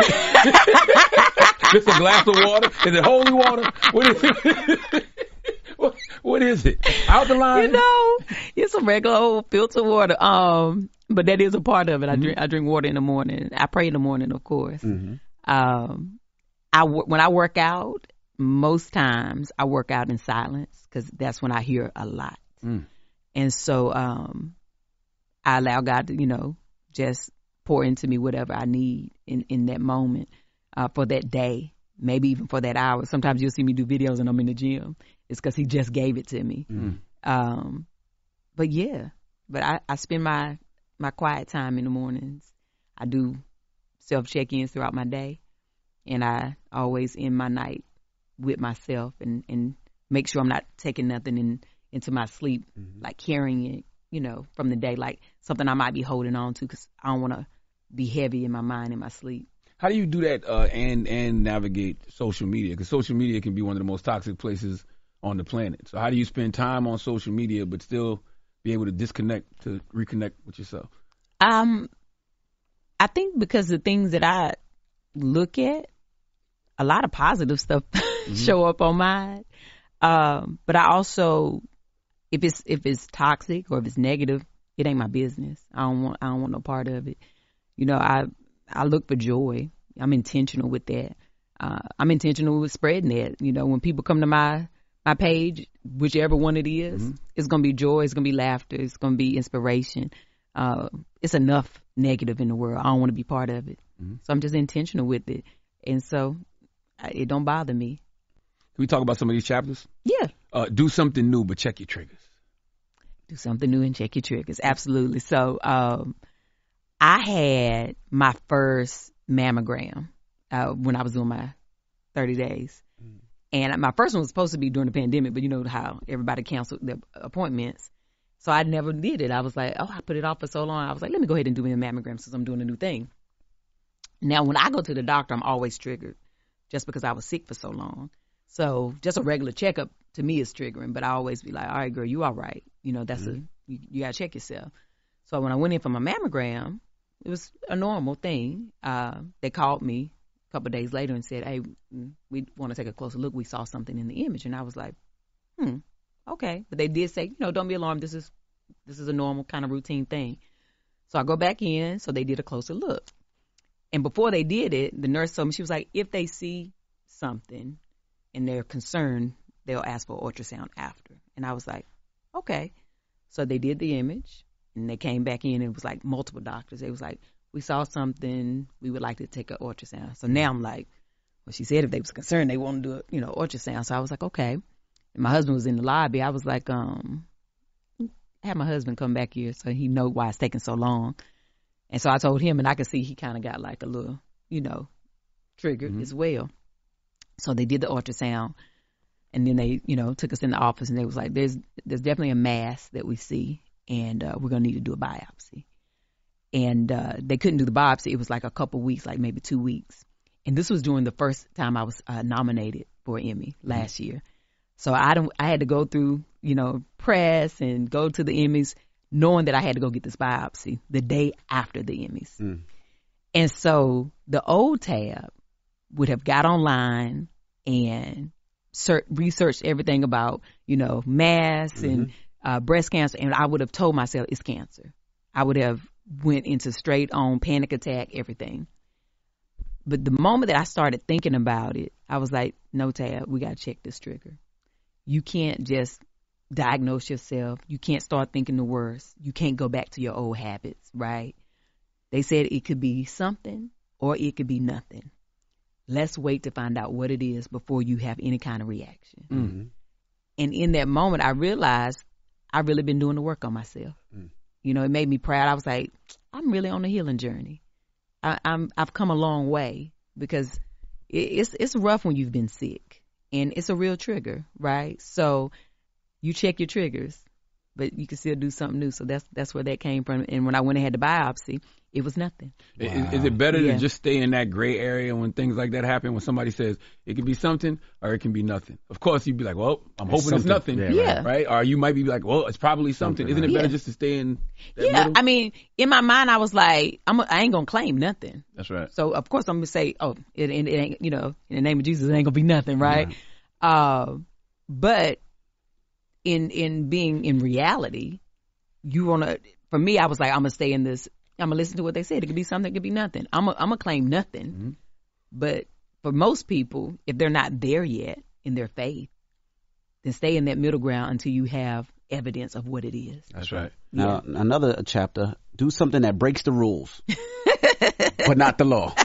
[SPEAKER 9] it. Just a glass of water? Is it holy water? What is it? What, what is it? Alkaline?
[SPEAKER 10] You know, it's a regular old filtered water. Um, but that is a part of it. I mm-hmm. drink I drink water in the morning. I pray in the morning, of course. Mm-hmm. Um, I when I work out, most times I work out in silence because that's when I hear a lot. Mm. And so um, I allow God to, you know, just pour into me whatever I need in, in that moment uh, for that day. Maybe even for that hour. Sometimes you'll see me do videos and I'm in the gym. It's because he just gave it to me. Mm. Um, but yeah, but I, I spend my, my quiet time in the mornings. I do self check-ins throughout my day, and I always end my night with myself and, and make sure I'm not taking nothing in, into my sleep, mm-hmm. like carrying it, you know, from the day, like something I might be holding on to because I don't want to be heavy in my mind in my sleep.
[SPEAKER 9] How do you do that uh, and and navigate social media? Because social media can be one of the most toxic places on the planet. So how do you spend time on social media but still be able to disconnect, to reconnect with yourself?
[SPEAKER 10] Um, I think because the things that I look at, a lot of positive stuff mm-hmm. show up on mine. Um, but I also, if it's if it's toxic or if it's negative, it ain't my business. I don't want I don't want no part of it. You know, I. I look for joy. I'm intentional with that. Uh, I'm intentional with spreading that. You know, when people come to my my page, whichever one it is, mm-hmm. it's going to be joy. It's going to be laughter. It's going to be inspiration. Uh, it's enough negative in the world. I don't want to be part of it. Mm-hmm. So I'm just intentional with it. And so I, it don't bother me.
[SPEAKER 9] Can we talk about some of these chapters?
[SPEAKER 10] Yeah.
[SPEAKER 9] Uh, do something new, but check your triggers.
[SPEAKER 10] Do something new and check your triggers. Absolutely. So, um, I had my first mammogram uh, when I was doing my thirty days. Mm. And my first one was supposed to be during the pandemic, but you know how everybody canceled their appointments. So I never did it. I was like, oh, I put it off for so long. I was like, let me go ahead and do me a mammogram since I'm doing a new thing. Now, when I go to the doctor, I'm always triggered just because I was sick for so long. So just a regular checkup to me is triggering, but I always be like, all right, girl, you all right. You know, that's mm. a, you, you got to check yourself. So when I went in for my mammogram, it was a normal thing. Uh, they called me a couple of days later and said, hey, we want to take a closer look. We saw something in the image. And I was like, hmm, okay. But they did say, you know, don't be alarmed. This is this is a normal kind of routine thing. So I go back in. So they did a closer look. And before they did it, the nurse told me, she was like, if they see something and they're concerned, they'll ask for ultrasound after. And I was like, okay. So they did the image. And they came back in and it was like multiple doctors. They was like, we saw something. We would like to take an ultrasound. So now I'm like, well, she said if they was concerned, they want to do a, you know, ultrasound. So I was like, okay. And my husband was in the lobby. I was like, um, I had my husband come back here so he know why it's taking so long. And so I told him, and I could see he kind of got like a little, you know, triggered mm-hmm. as well. So they did the ultrasound. And then they, you know, took us in the office and they was like, there's there's definitely a mass that we see. And uh, we're going to need to do a biopsy. And uh, they couldn't do the biopsy. It was like a couple weeks, like maybe two weeks. And this was during the first time I was uh, nominated for an Emmy mm-hmm. last year. So I don't. I had to go through, you know, press and go to the Emmys knowing that I had to go get this biopsy the day after the Emmys.
[SPEAKER 1] Mm.
[SPEAKER 10] And so the old Tab would have got online and ser- researched everything about, you know, mass mm-hmm. and uh, breast cancer, and I would have told myself it's cancer. I would have went into straight on panic attack, everything. But the moment that I started thinking about it, I was like, no, Tab, we got to check this trigger. You can't just diagnose yourself. You can't start thinking the worst. You can't go back to your old habits, right? They said it could be something or it could be nothing. Let's wait to find out what it is before you have any kind of reaction.
[SPEAKER 1] Mm-hmm.
[SPEAKER 10] And in that moment, I realized I've really been doing the work on myself. Mm. You know, it made me proud. I was like, I'm really on a healing journey. I, I'm, I've come a long way because it, it's it's rough when you've been sick, and it's a real trigger, right? So you check your triggers, but you can still do something new. So that's that's where that came from. And when I went and had the biopsy, it was nothing.
[SPEAKER 9] Wow. Is, is it better
[SPEAKER 10] yeah.
[SPEAKER 9] to just stay in that gray area when things like that happen? When somebody says it can be something or it can be nothing. Of course, you'd be like, well, I'm
[SPEAKER 10] it's
[SPEAKER 9] hoping
[SPEAKER 10] something.
[SPEAKER 9] it's nothing.
[SPEAKER 10] Yeah.
[SPEAKER 9] Right? Or you might be like, well, it's probably something. something Isn't it better
[SPEAKER 10] yeah.
[SPEAKER 9] just to stay in that
[SPEAKER 10] Yeah.
[SPEAKER 9] middle?
[SPEAKER 10] I mean, in my mind, I was like, I'm a, I ain't going to claim nothing.
[SPEAKER 9] That's right.
[SPEAKER 10] So, of course, I'm going to say, oh, it, it ain't, you know, in the name of Jesus, it ain't going to be nothing, right? Yeah. Uh, but in in being in reality, you want to, for me, I was like, I'm going to stay in this. I'm going to listen to what they said. It could be something, it could be nothing. I'm going to claim nothing.
[SPEAKER 9] Mm-hmm.
[SPEAKER 10] But for most people, if they're not there yet in their faith, then stay in that middle ground until you have evidence of what it is.
[SPEAKER 9] That's right.
[SPEAKER 6] Now, yeah. another chapter, do something that breaks the rules, but not the law.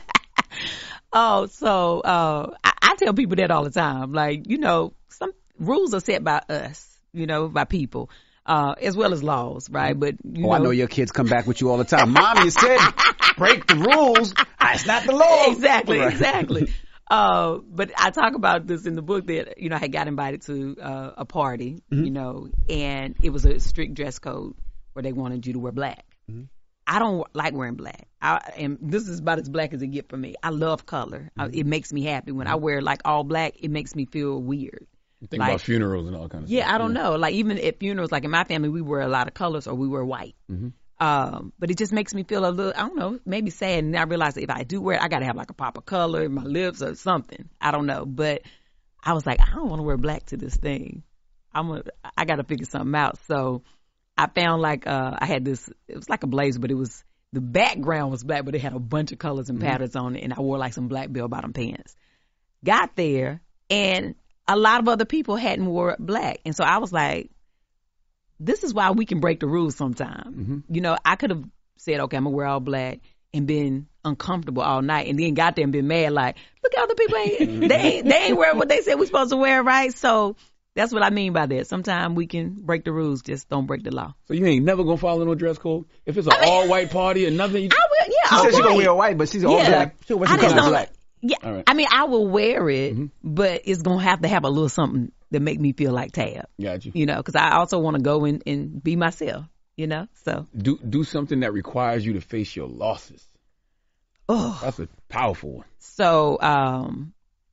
[SPEAKER 10] Oh, so uh, I, I tell people that all the time. Like, you know, some rules are set by us, you know, by people. Uh, as well as laws, right? But you
[SPEAKER 6] oh,
[SPEAKER 10] know,
[SPEAKER 6] I know your kids come back with you all the time. Mom, you said break the rules. It's not the law.
[SPEAKER 10] Exactly,
[SPEAKER 6] right.
[SPEAKER 10] exactly. Uh, but I talk about this in the book that, you know, I had got invited to uh, a party, mm-hmm. you know, and it was a strict dress code where they wanted you to wear black. Mm-hmm. I don't like wearing black. I, and this is about as black as it get for me. I love color. Mm-hmm. I, it makes me happy. When I wear like all black, it makes me feel weird.
[SPEAKER 9] You think
[SPEAKER 10] like,
[SPEAKER 9] about funerals and all kinds of
[SPEAKER 10] yeah,
[SPEAKER 9] stuff.
[SPEAKER 10] I don't yeah. know. Like even at funerals, like in my family, we wear a lot of colors or we wear white.
[SPEAKER 9] Mm-hmm.
[SPEAKER 10] Um, but it just makes me feel a little, I don't know, maybe sad. And I realize that if I do wear it, I got to have like a pop of color in my lips or something. I don't know. But I was like, I don't want to wear black to this thing. I'm gonna, I got to figure something out. So I found like, uh, I had this, it was like a blazer, but it was, the background was black, but it had a bunch of colors and mm-hmm. patterns on it. And I wore like some black bell bottom pants. Got there and a lot of other people hadn't wore black. And so I was like, this is why we can break the rules sometimes. Mm-hmm. You know, I could have said, okay, I'm going to wear all black and been uncomfortable all night and then got there and been mad like, look, other people ain't, they ain't, they ain't wearing what they said we're supposed to wear, right? So that's what I mean by that. Sometimes we can break the rules, just don't break the law.
[SPEAKER 9] So you ain't never going to follow no dress code? If it's an I mean, all-white party and nothing? You just...
[SPEAKER 10] I will, yeah,
[SPEAKER 6] She
[SPEAKER 10] all
[SPEAKER 6] said
[SPEAKER 10] white.
[SPEAKER 6] she's going to wear white, but she's all
[SPEAKER 10] yeah.
[SPEAKER 6] black. She'll wear some
[SPEAKER 10] I just
[SPEAKER 6] color
[SPEAKER 10] don't
[SPEAKER 6] black.
[SPEAKER 10] Yeah,
[SPEAKER 9] right.
[SPEAKER 10] I mean, I will wear it,
[SPEAKER 9] mm-hmm.
[SPEAKER 10] but it's going to have to have a little something that make me feel like Tab.
[SPEAKER 9] Got you.
[SPEAKER 10] You know, because I also want to go in and be myself, you know, so.
[SPEAKER 9] Do do something that requires you to face your losses.
[SPEAKER 10] Oh.
[SPEAKER 9] That's a powerful one.
[SPEAKER 10] So, um,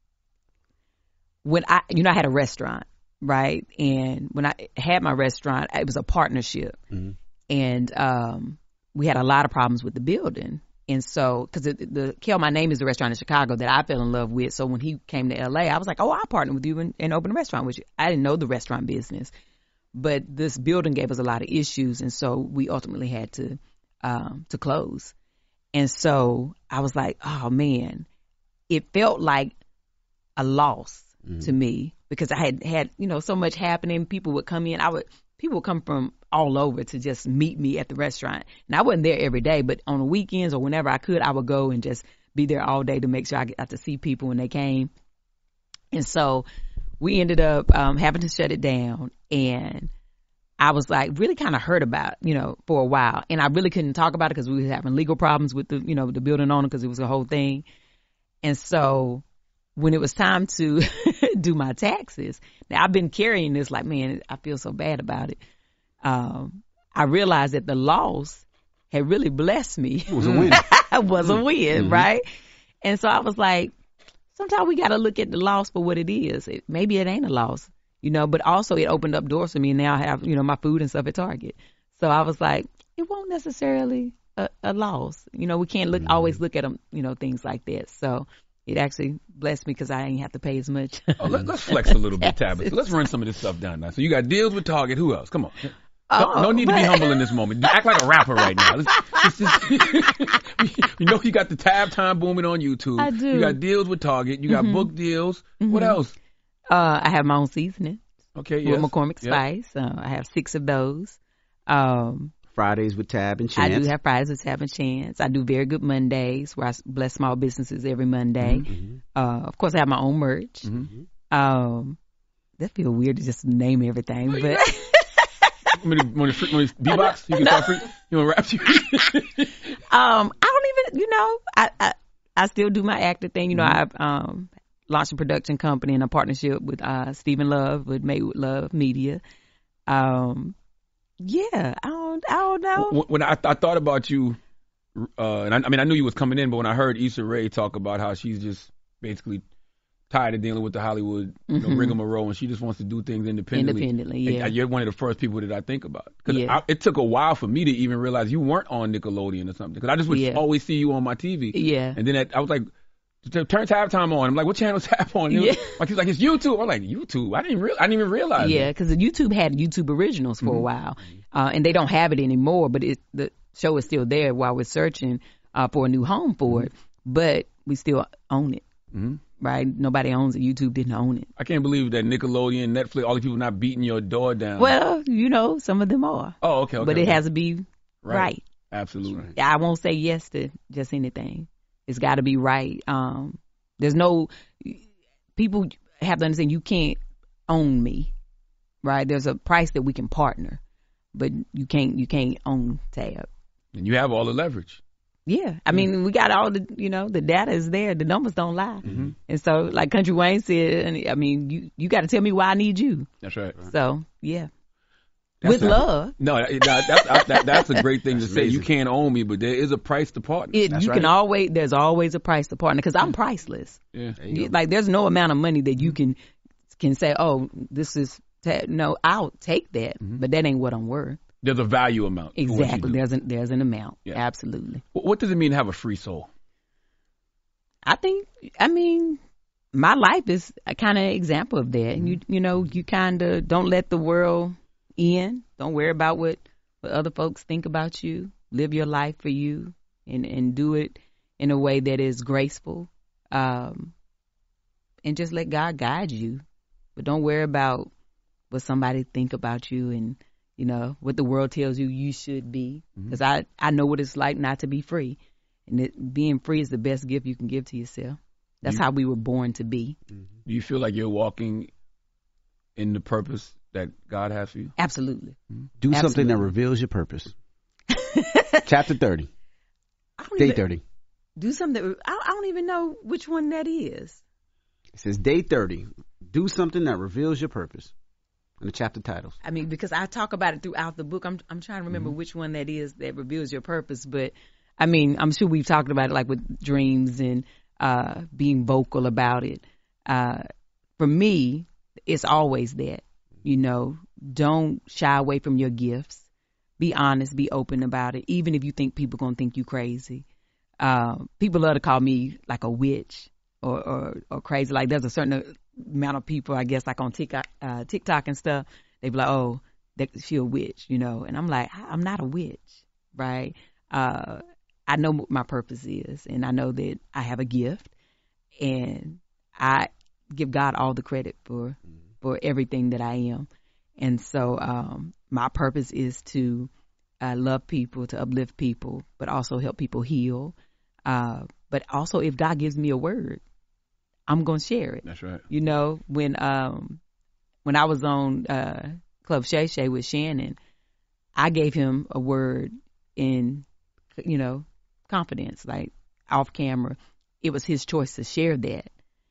[SPEAKER 10] when I, you know, I had a restaurant, right? And when I had my restaurant, it was a partnership.
[SPEAKER 6] Mm-hmm.
[SPEAKER 10] And um, we had a lot of problems with the building. And so, because the, the Kel, my name is the restaurant in Chicago that I fell in love with. So when he came to L A, I was like, oh, I'll partner with you and, and open a restaurant with you. I didn't know the restaurant business, but this building gave us a lot of issues. And so we ultimately had to, um, to close. And so I was like, oh man, it felt like a loss mm-hmm. to me because I had had, you know, so much happening. People would come in. I would, people would come from all over to just meet me at the restaurant. And I wasn't there every day, but on the weekends or whenever I could, I would go and just be there all day to make sure I got to see people when they came. And so we ended up um, having to shut it down. And I was like really kind of hurt about, you know, for a while. And I really couldn't talk about it because we were having legal problems with the, you know, the building owner because it was a whole thing. And so when it was time to do my taxes, now I've been carrying this like, man, I feel so bad about it. Um, I realized that the loss had really blessed me.
[SPEAKER 6] It was a win.
[SPEAKER 10] It was a win,
[SPEAKER 6] mm-hmm.
[SPEAKER 10] right? And so I was like, sometimes we got to look at the loss for what it is. It, maybe it ain't a loss, you know, but also it opened up doors for me. And now I have, you know, my food and stuff at Target. So I was like, it won't necessarily a, a loss. You know, we can't look mm-hmm. always look at them, you know, things like that. So it actually blessed me because I ain't have to pay as much.
[SPEAKER 9] Oh, let, let's flex a little bit, Tabitha. Let's run some of this stuff down now. So you got deals with Target. Who else? Come on. No, no need to be humble in this moment. Act like a rapper right now. Let's, let's just, you know, you got the tab time booming on YouTube.
[SPEAKER 10] I do.
[SPEAKER 9] You got deals with Target. You got mm-hmm. book deals. Mm-hmm. What else?
[SPEAKER 10] Uh, I have my own seasoning.
[SPEAKER 9] Okay, yes.
[SPEAKER 10] With McCormick
[SPEAKER 9] yep.
[SPEAKER 10] Spice. Uh, I have six of those. Um,
[SPEAKER 6] Fridays with Tab and Chance.
[SPEAKER 10] I do have Fridays with Tab and Chance. I do Very Good Mondays where I bless small businesses every Monday.
[SPEAKER 6] Mm-hmm.
[SPEAKER 10] Uh, of course, I have my own merch.
[SPEAKER 9] Mm-hmm.
[SPEAKER 10] Um, that feel weird to just name everything, but.
[SPEAKER 9] When you, when you, when you beatbox, you can start free. You want to rap? You?
[SPEAKER 10] um, I don't even, you know, I, I I still do my actor thing. You know, mm-hmm. I've um launched a production company in a partnership with uh Stephen Love with Made with Love Media. Um, yeah, I don't, I don't know.
[SPEAKER 9] When, when I, I thought about you, uh, and I, I mean, I knew you was coming in, but when I heard Issa Rae talk about how she's just basically tired of dealing with the Hollywood you know, mm-hmm. rigmarole, and she just wants to do things independently.
[SPEAKER 10] Independently, yeah.
[SPEAKER 9] And you're one of the first people that I think about. Because
[SPEAKER 10] yeah.
[SPEAKER 9] it took a while for me to even realize you weren't on Nickelodeon or something. Because I just would
[SPEAKER 10] yeah.
[SPEAKER 9] always see you on my T V.
[SPEAKER 10] Yeah.
[SPEAKER 9] And then at, I was like, turn Tab Time on. I'm like, what channel is Tab on? And
[SPEAKER 10] yeah.
[SPEAKER 9] was, like, he's like, it's YouTube. I'm like, YouTube? I didn't, re- I didn't even realize
[SPEAKER 10] Yeah, because YouTube had YouTube Originals for
[SPEAKER 9] mm-hmm.
[SPEAKER 10] a while. Uh, and they don't have it anymore, but it, the show is still there while we're searching uh, for a new home for
[SPEAKER 9] mm-hmm.
[SPEAKER 10] it. But we still own it.
[SPEAKER 9] Mm-hmm.
[SPEAKER 10] Right? Nobody owns it. YouTube didn't own it.
[SPEAKER 9] I can't believe that Nickelodeon, Netflix, all the people not beating your door down.
[SPEAKER 10] Well, you know, some of them are.
[SPEAKER 9] Oh, okay. okay
[SPEAKER 10] but it
[SPEAKER 9] okay.
[SPEAKER 10] has to be right. right.
[SPEAKER 9] Absolutely. Right.
[SPEAKER 10] I won't say yes to just anything. It's got to be right. Um, there's no, people have to understand you can't own me, right? There's a price that we can partner, but you can't, you can't own Tab.
[SPEAKER 9] And you have all the leverage.
[SPEAKER 10] Yeah. I mean, we got all the, you know, the data is there. The numbers don't lie.
[SPEAKER 9] Mm-hmm.
[SPEAKER 10] And so, like Country Wayne said, and I mean, you, you got to tell me why I need you.
[SPEAKER 9] That's right.
[SPEAKER 10] So, yeah.
[SPEAKER 9] That's
[SPEAKER 10] With
[SPEAKER 9] not,
[SPEAKER 10] love.
[SPEAKER 9] No, that, that's, that, that's a great thing to
[SPEAKER 6] that's
[SPEAKER 9] say.
[SPEAKER 6] amazing.
[SPEAKER 9] You can't own me, but there is a price to partner.
[SPEAKER 10] It,
[SPEAKER 9] that's
[SPEAKER 10] you
[SPEAKER 9] right.
[SPEAKER 10] can always, there's always a price to partner because I'm priceless.
[SPEAKER 9] Yeah.
[SPEAKER 10] You, like, there's no amount of money that you can, can say, oh, this is, ta-. no, I'll take that, mm-hmm. but that ain't what I'm worth.
[SPEAKER 9] There's a value amount.
[SPEAKER 10] Exactly. There's an there's an amount.
[SPEAKER 9] Yeah.
[SPEAKER 10] Absolutely.
[SPEAKER 9] What does it mean to have a free soul?
[SPEAKER 10] I think, I mean, my life is a kind of example of that. Mm-hmm. You you know, you kind of don't let the world in. Don't worry about what, what other folks think about you. Live your life for you and, and do it in a way that is graceful. Um, and just let God guide you. But don't worry about what somebody think about you and, you know, what the world tells you you should be. Because mm-hmm. I, I know what it's like not to be free. And it, being free is the best gift you can give to yourself. That's
[SPEAKER 9] you,
[SPEAKER 10] how we were born to be.
[SPEAKER 9] Do you feel like you're walking in the purpose that God has for you?
[SPEAKER 10] Absolutely.
[SPEAKER 6] Mm-hmm. Do
[SPEAKER 10] Absolutely.
[SPEAKER 6] something that reveals your purpose. Chapter thirty. Day
[SPEAKER 10] even,
[SPEAKER 6] thirty.
[SPEAKER 10] Do something that, I, I don't even know which one that is.
[SPEAKER 6] It says day thirty. Do something that reveals your purpose. And the chapter titles.
[SPEAKER 10] I mean, because I talk about it throughout the book. I'm I'm trying to remember mm-hmm. which one that is that reveals your purpose. But I mean, I'm sure we've talked about it like with dreams and uh, being vocal about it. Uh, for me, it's always that, you know, don't shy away from your gifts. Be honest, be open about it. Even if you think people going to think you crazy. Uh, people love to call me like a witch or, or, or crazy. Like there's a certain amount of people, I guess, like on TikTok, uh, TikTok and stuff, they be like, oh, that, she a witch, you know. And I'm like, I'm not a witch, right? Uh, I know what my purpose is, and I know that I have a gift, and I give God all the credit for for everything that I am. And so um, my purpose is to uh, love people, to uplift people, but also help people heal. Uh, but also, if God gives me a word, I'm going to share it.
[SPEAKER 9] That's right.
[SPEAKER 10] You know, when um, when I was on uh, Club Shay Shay with Shannon, I gave him a word in, you know, confidence, like off camera. It was his choice to share that.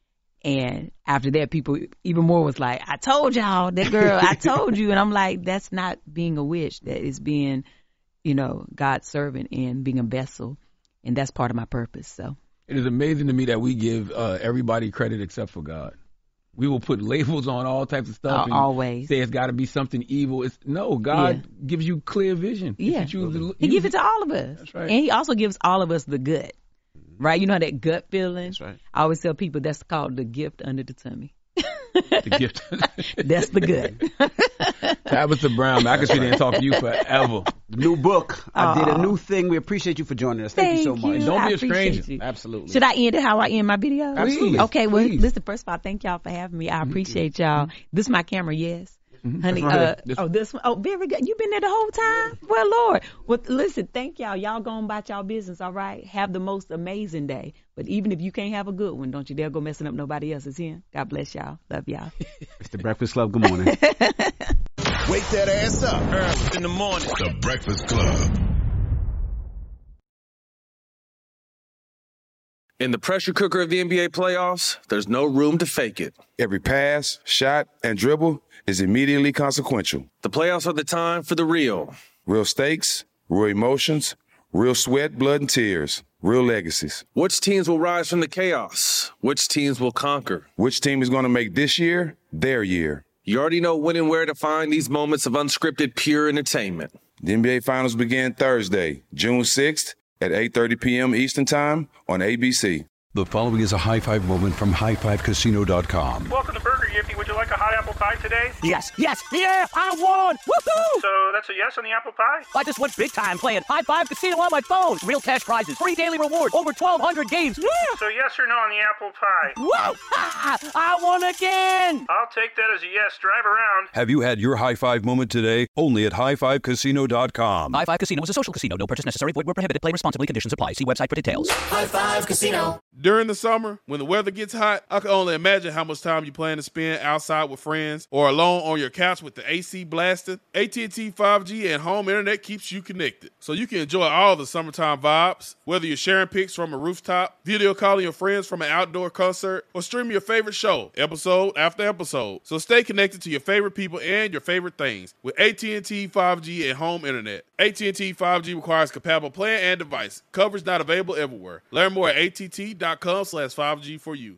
[SPEAKER 10] And after that, people even more was like, I told y'all, that girl, I told you. And I'm like, that's not being a witch. That is being, you know, God's servant and being a vessel. And that's part of my purpose. So.
[SPEAKER 9] It is amazing to me that we give uh, everybody credit except for God. We will put labels on all types of stuff.
[SPEAKER 10] Uh,
[SPEAKER 9] and
[SPEAKER 10] always.
[SPEAKER 9] Say it's got to be something evil. It's No, God
[SPEAKER 10] Yeah.
[SPEAKER 9] gives you clear vision.
[SPEAKER 10] Yeah.
[SPEAKER 9] If you choose to,
[SPEAKER 10] He gives it to all of us.
[SPEAKER 9] That's right.
[SPEAKER 10] And he also gives all of us the gut. Right? You know that gut feeling? That's
[SPEAKER 1] right.
[SPEAKER 10] I always tell people that's called the gift under the tummy.
[SPEAKER 9] The gift.
[SPEAKER 10] That's the good.
[SPEAKER 9] Tabitha Brown, I could sit there and talk to you forever.
[SPEAKER 6] The new book. I
[SPEAKER 10] Aw.
[SPEAKER 6] did a new thing. We appreciate you for joining us. Thank, you so much.
[SPEAKER 10] you.
[SPEAKER 9] Don't
[SPEAKER 10] I
[SPEAKER 9] be a
[SPEAKER 10] appreciate
[SPEAKER 9] stranger.
[SPEAKER 10] you.
[SPEAKER 6] Absolutely.
[SPEAKER 10] Should I end it how I end my video?
[SPEAKER 6] Absolutely.
[SPEAKER 10] Okay, well,
[SPEAKER 6] Please.
[SPEAKER 10] listen, first of all, thank y'all for having me. I appreciate y'all. This is my camera, yes. Honey,
[SPEAKER 9] That's right.
[SPEAKER 10] uh,
[SPEAKER 9] This-
[SPEAKER 10] oh, this one. Oh, very good. You been there the whole time? Well, Lord. Well, listen, thank y'all. Y'all go on about y'all business, all right? Have the most amazing day. But even if you can't have a good one, don't you dare go messing up nobody else's here. God bless y'all. Love y'all.
[SPEAKER 6] It's the Breakfast Club. Good morning.
[SPEAKER 8] Wake that ass up. Early in the morning. The Breakfast Club.
[SPEAKER 2] In the pressure cooker of the N B A playoffs, there's no room to fake it.
[SPEAKER 3] Every pass, shot, and dribble is immediately consequential.
[SPEAKER 2] The playoffs are the time for the real.
[SPEAKER 3] Real stakes, real emotions, real sweat, blood, and tears, real legacies.
[SPEAKER 2] Which teams will rise from the chaos? Which teams will conquer?
[SPEAKER 3] Which team is going to make this year their year?
[SPEAKER 2] You already know when and where to find these moments of unscripted, pure entertainment.
[SPEAKER 3] The N B A Finals begin Thursday, June sixth at eight thirty p.m. Eastern Time on A B C.
[SPEAKER 15] The following is a high five moment from high five casino dot com.
[SPEAKER 16] Welcome to Burger Yippee. Would you like a hot apple pie today?
[SPEAKER 17] Yes, yes, yeah, I won! Woohoo!
[SPEAKER 16] So that's a yes on the apple pie?
[SPEAKER 17] I just went big time playing High Five Casino on my phone. Real cash prizes, free daily rewards, over twelve hundred games. Yeah!
[SPEAKER 16] So yes or no on the apple pie?
[SPEAKER 17] Whoa! Ha! I won again!
[SPEAKER 16] I'll take that as a yes. Drive around.
[SPEAKER 15] Have you had your high five moment today? Only at high five casino dot com.
[SPEAKER 13] High Five Casino is a social casino. No purchase necessary. Void where prohibited. Play responsibly. Conditions apply. See website for details.
[SPEAKER 18] High Five Casino.
[SPEAKER 19] During the summer, when the weather gets hot, I can only imagine how much time you plan to spend outside with friends or alone on your couch with the A C blasted. A T and T five G and home internet keeps you connected, so you can enjoy all the summertime vibes. Whether you're sharing pics from a rooftop, video calling your friends from an outdoor concert, or streaming your favorite show, episode after episode. So stay connected to your favorite people and your favorite things with A T and T five G and home internet. A T and T five G requires compatible plan and device. Coverage not available everywhere. Learn more at A T T dot com slash five G for you.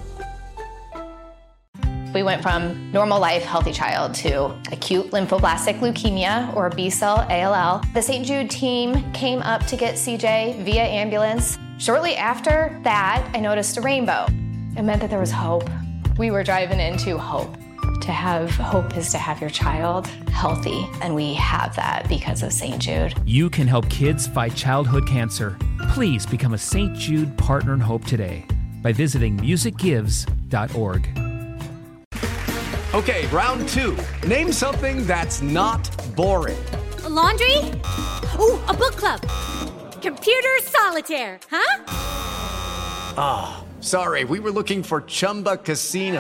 [SPEAKER 20] We went from normal life, healthy child to acute lymphoblastic leukemia, or B-cell A L L. The Saint Jude team came up to get C J via ambulance. Shortly after that, I noticed a rainbow. It meant that there was hope. We were driving into hope. To have hope is to have your child healthy, and we have that because of Saint Jude.
[SPEAKER 21] You can help kids fight childhood cancer. Please become a Saint Jude Partner in Hope today by visiting music gives dot org.
[SPEAKER 22] Okay, round two. Name something that's not boring.
[SPEAKER 23] A laundry? Ooh, a book club. Computer solitaire, huh?
[SPEAKER 22] Ah, oh, sorry, we were looking for Chumba Casino.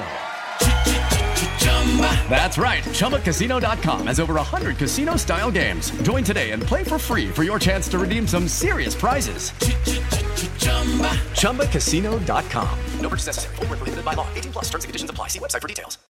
[SPEAKER 13] That's right. Chumba Casino dot com has over one hundred casino-style games. Join today and play for free for your chance to redeem some serious prizes.
[SPEAKER 22] Chumba Casino dot com.
[SPEAKER 13] No purchase necessary. Void where prohibited by law. eighteen plus terms and conditions apply. See website for details.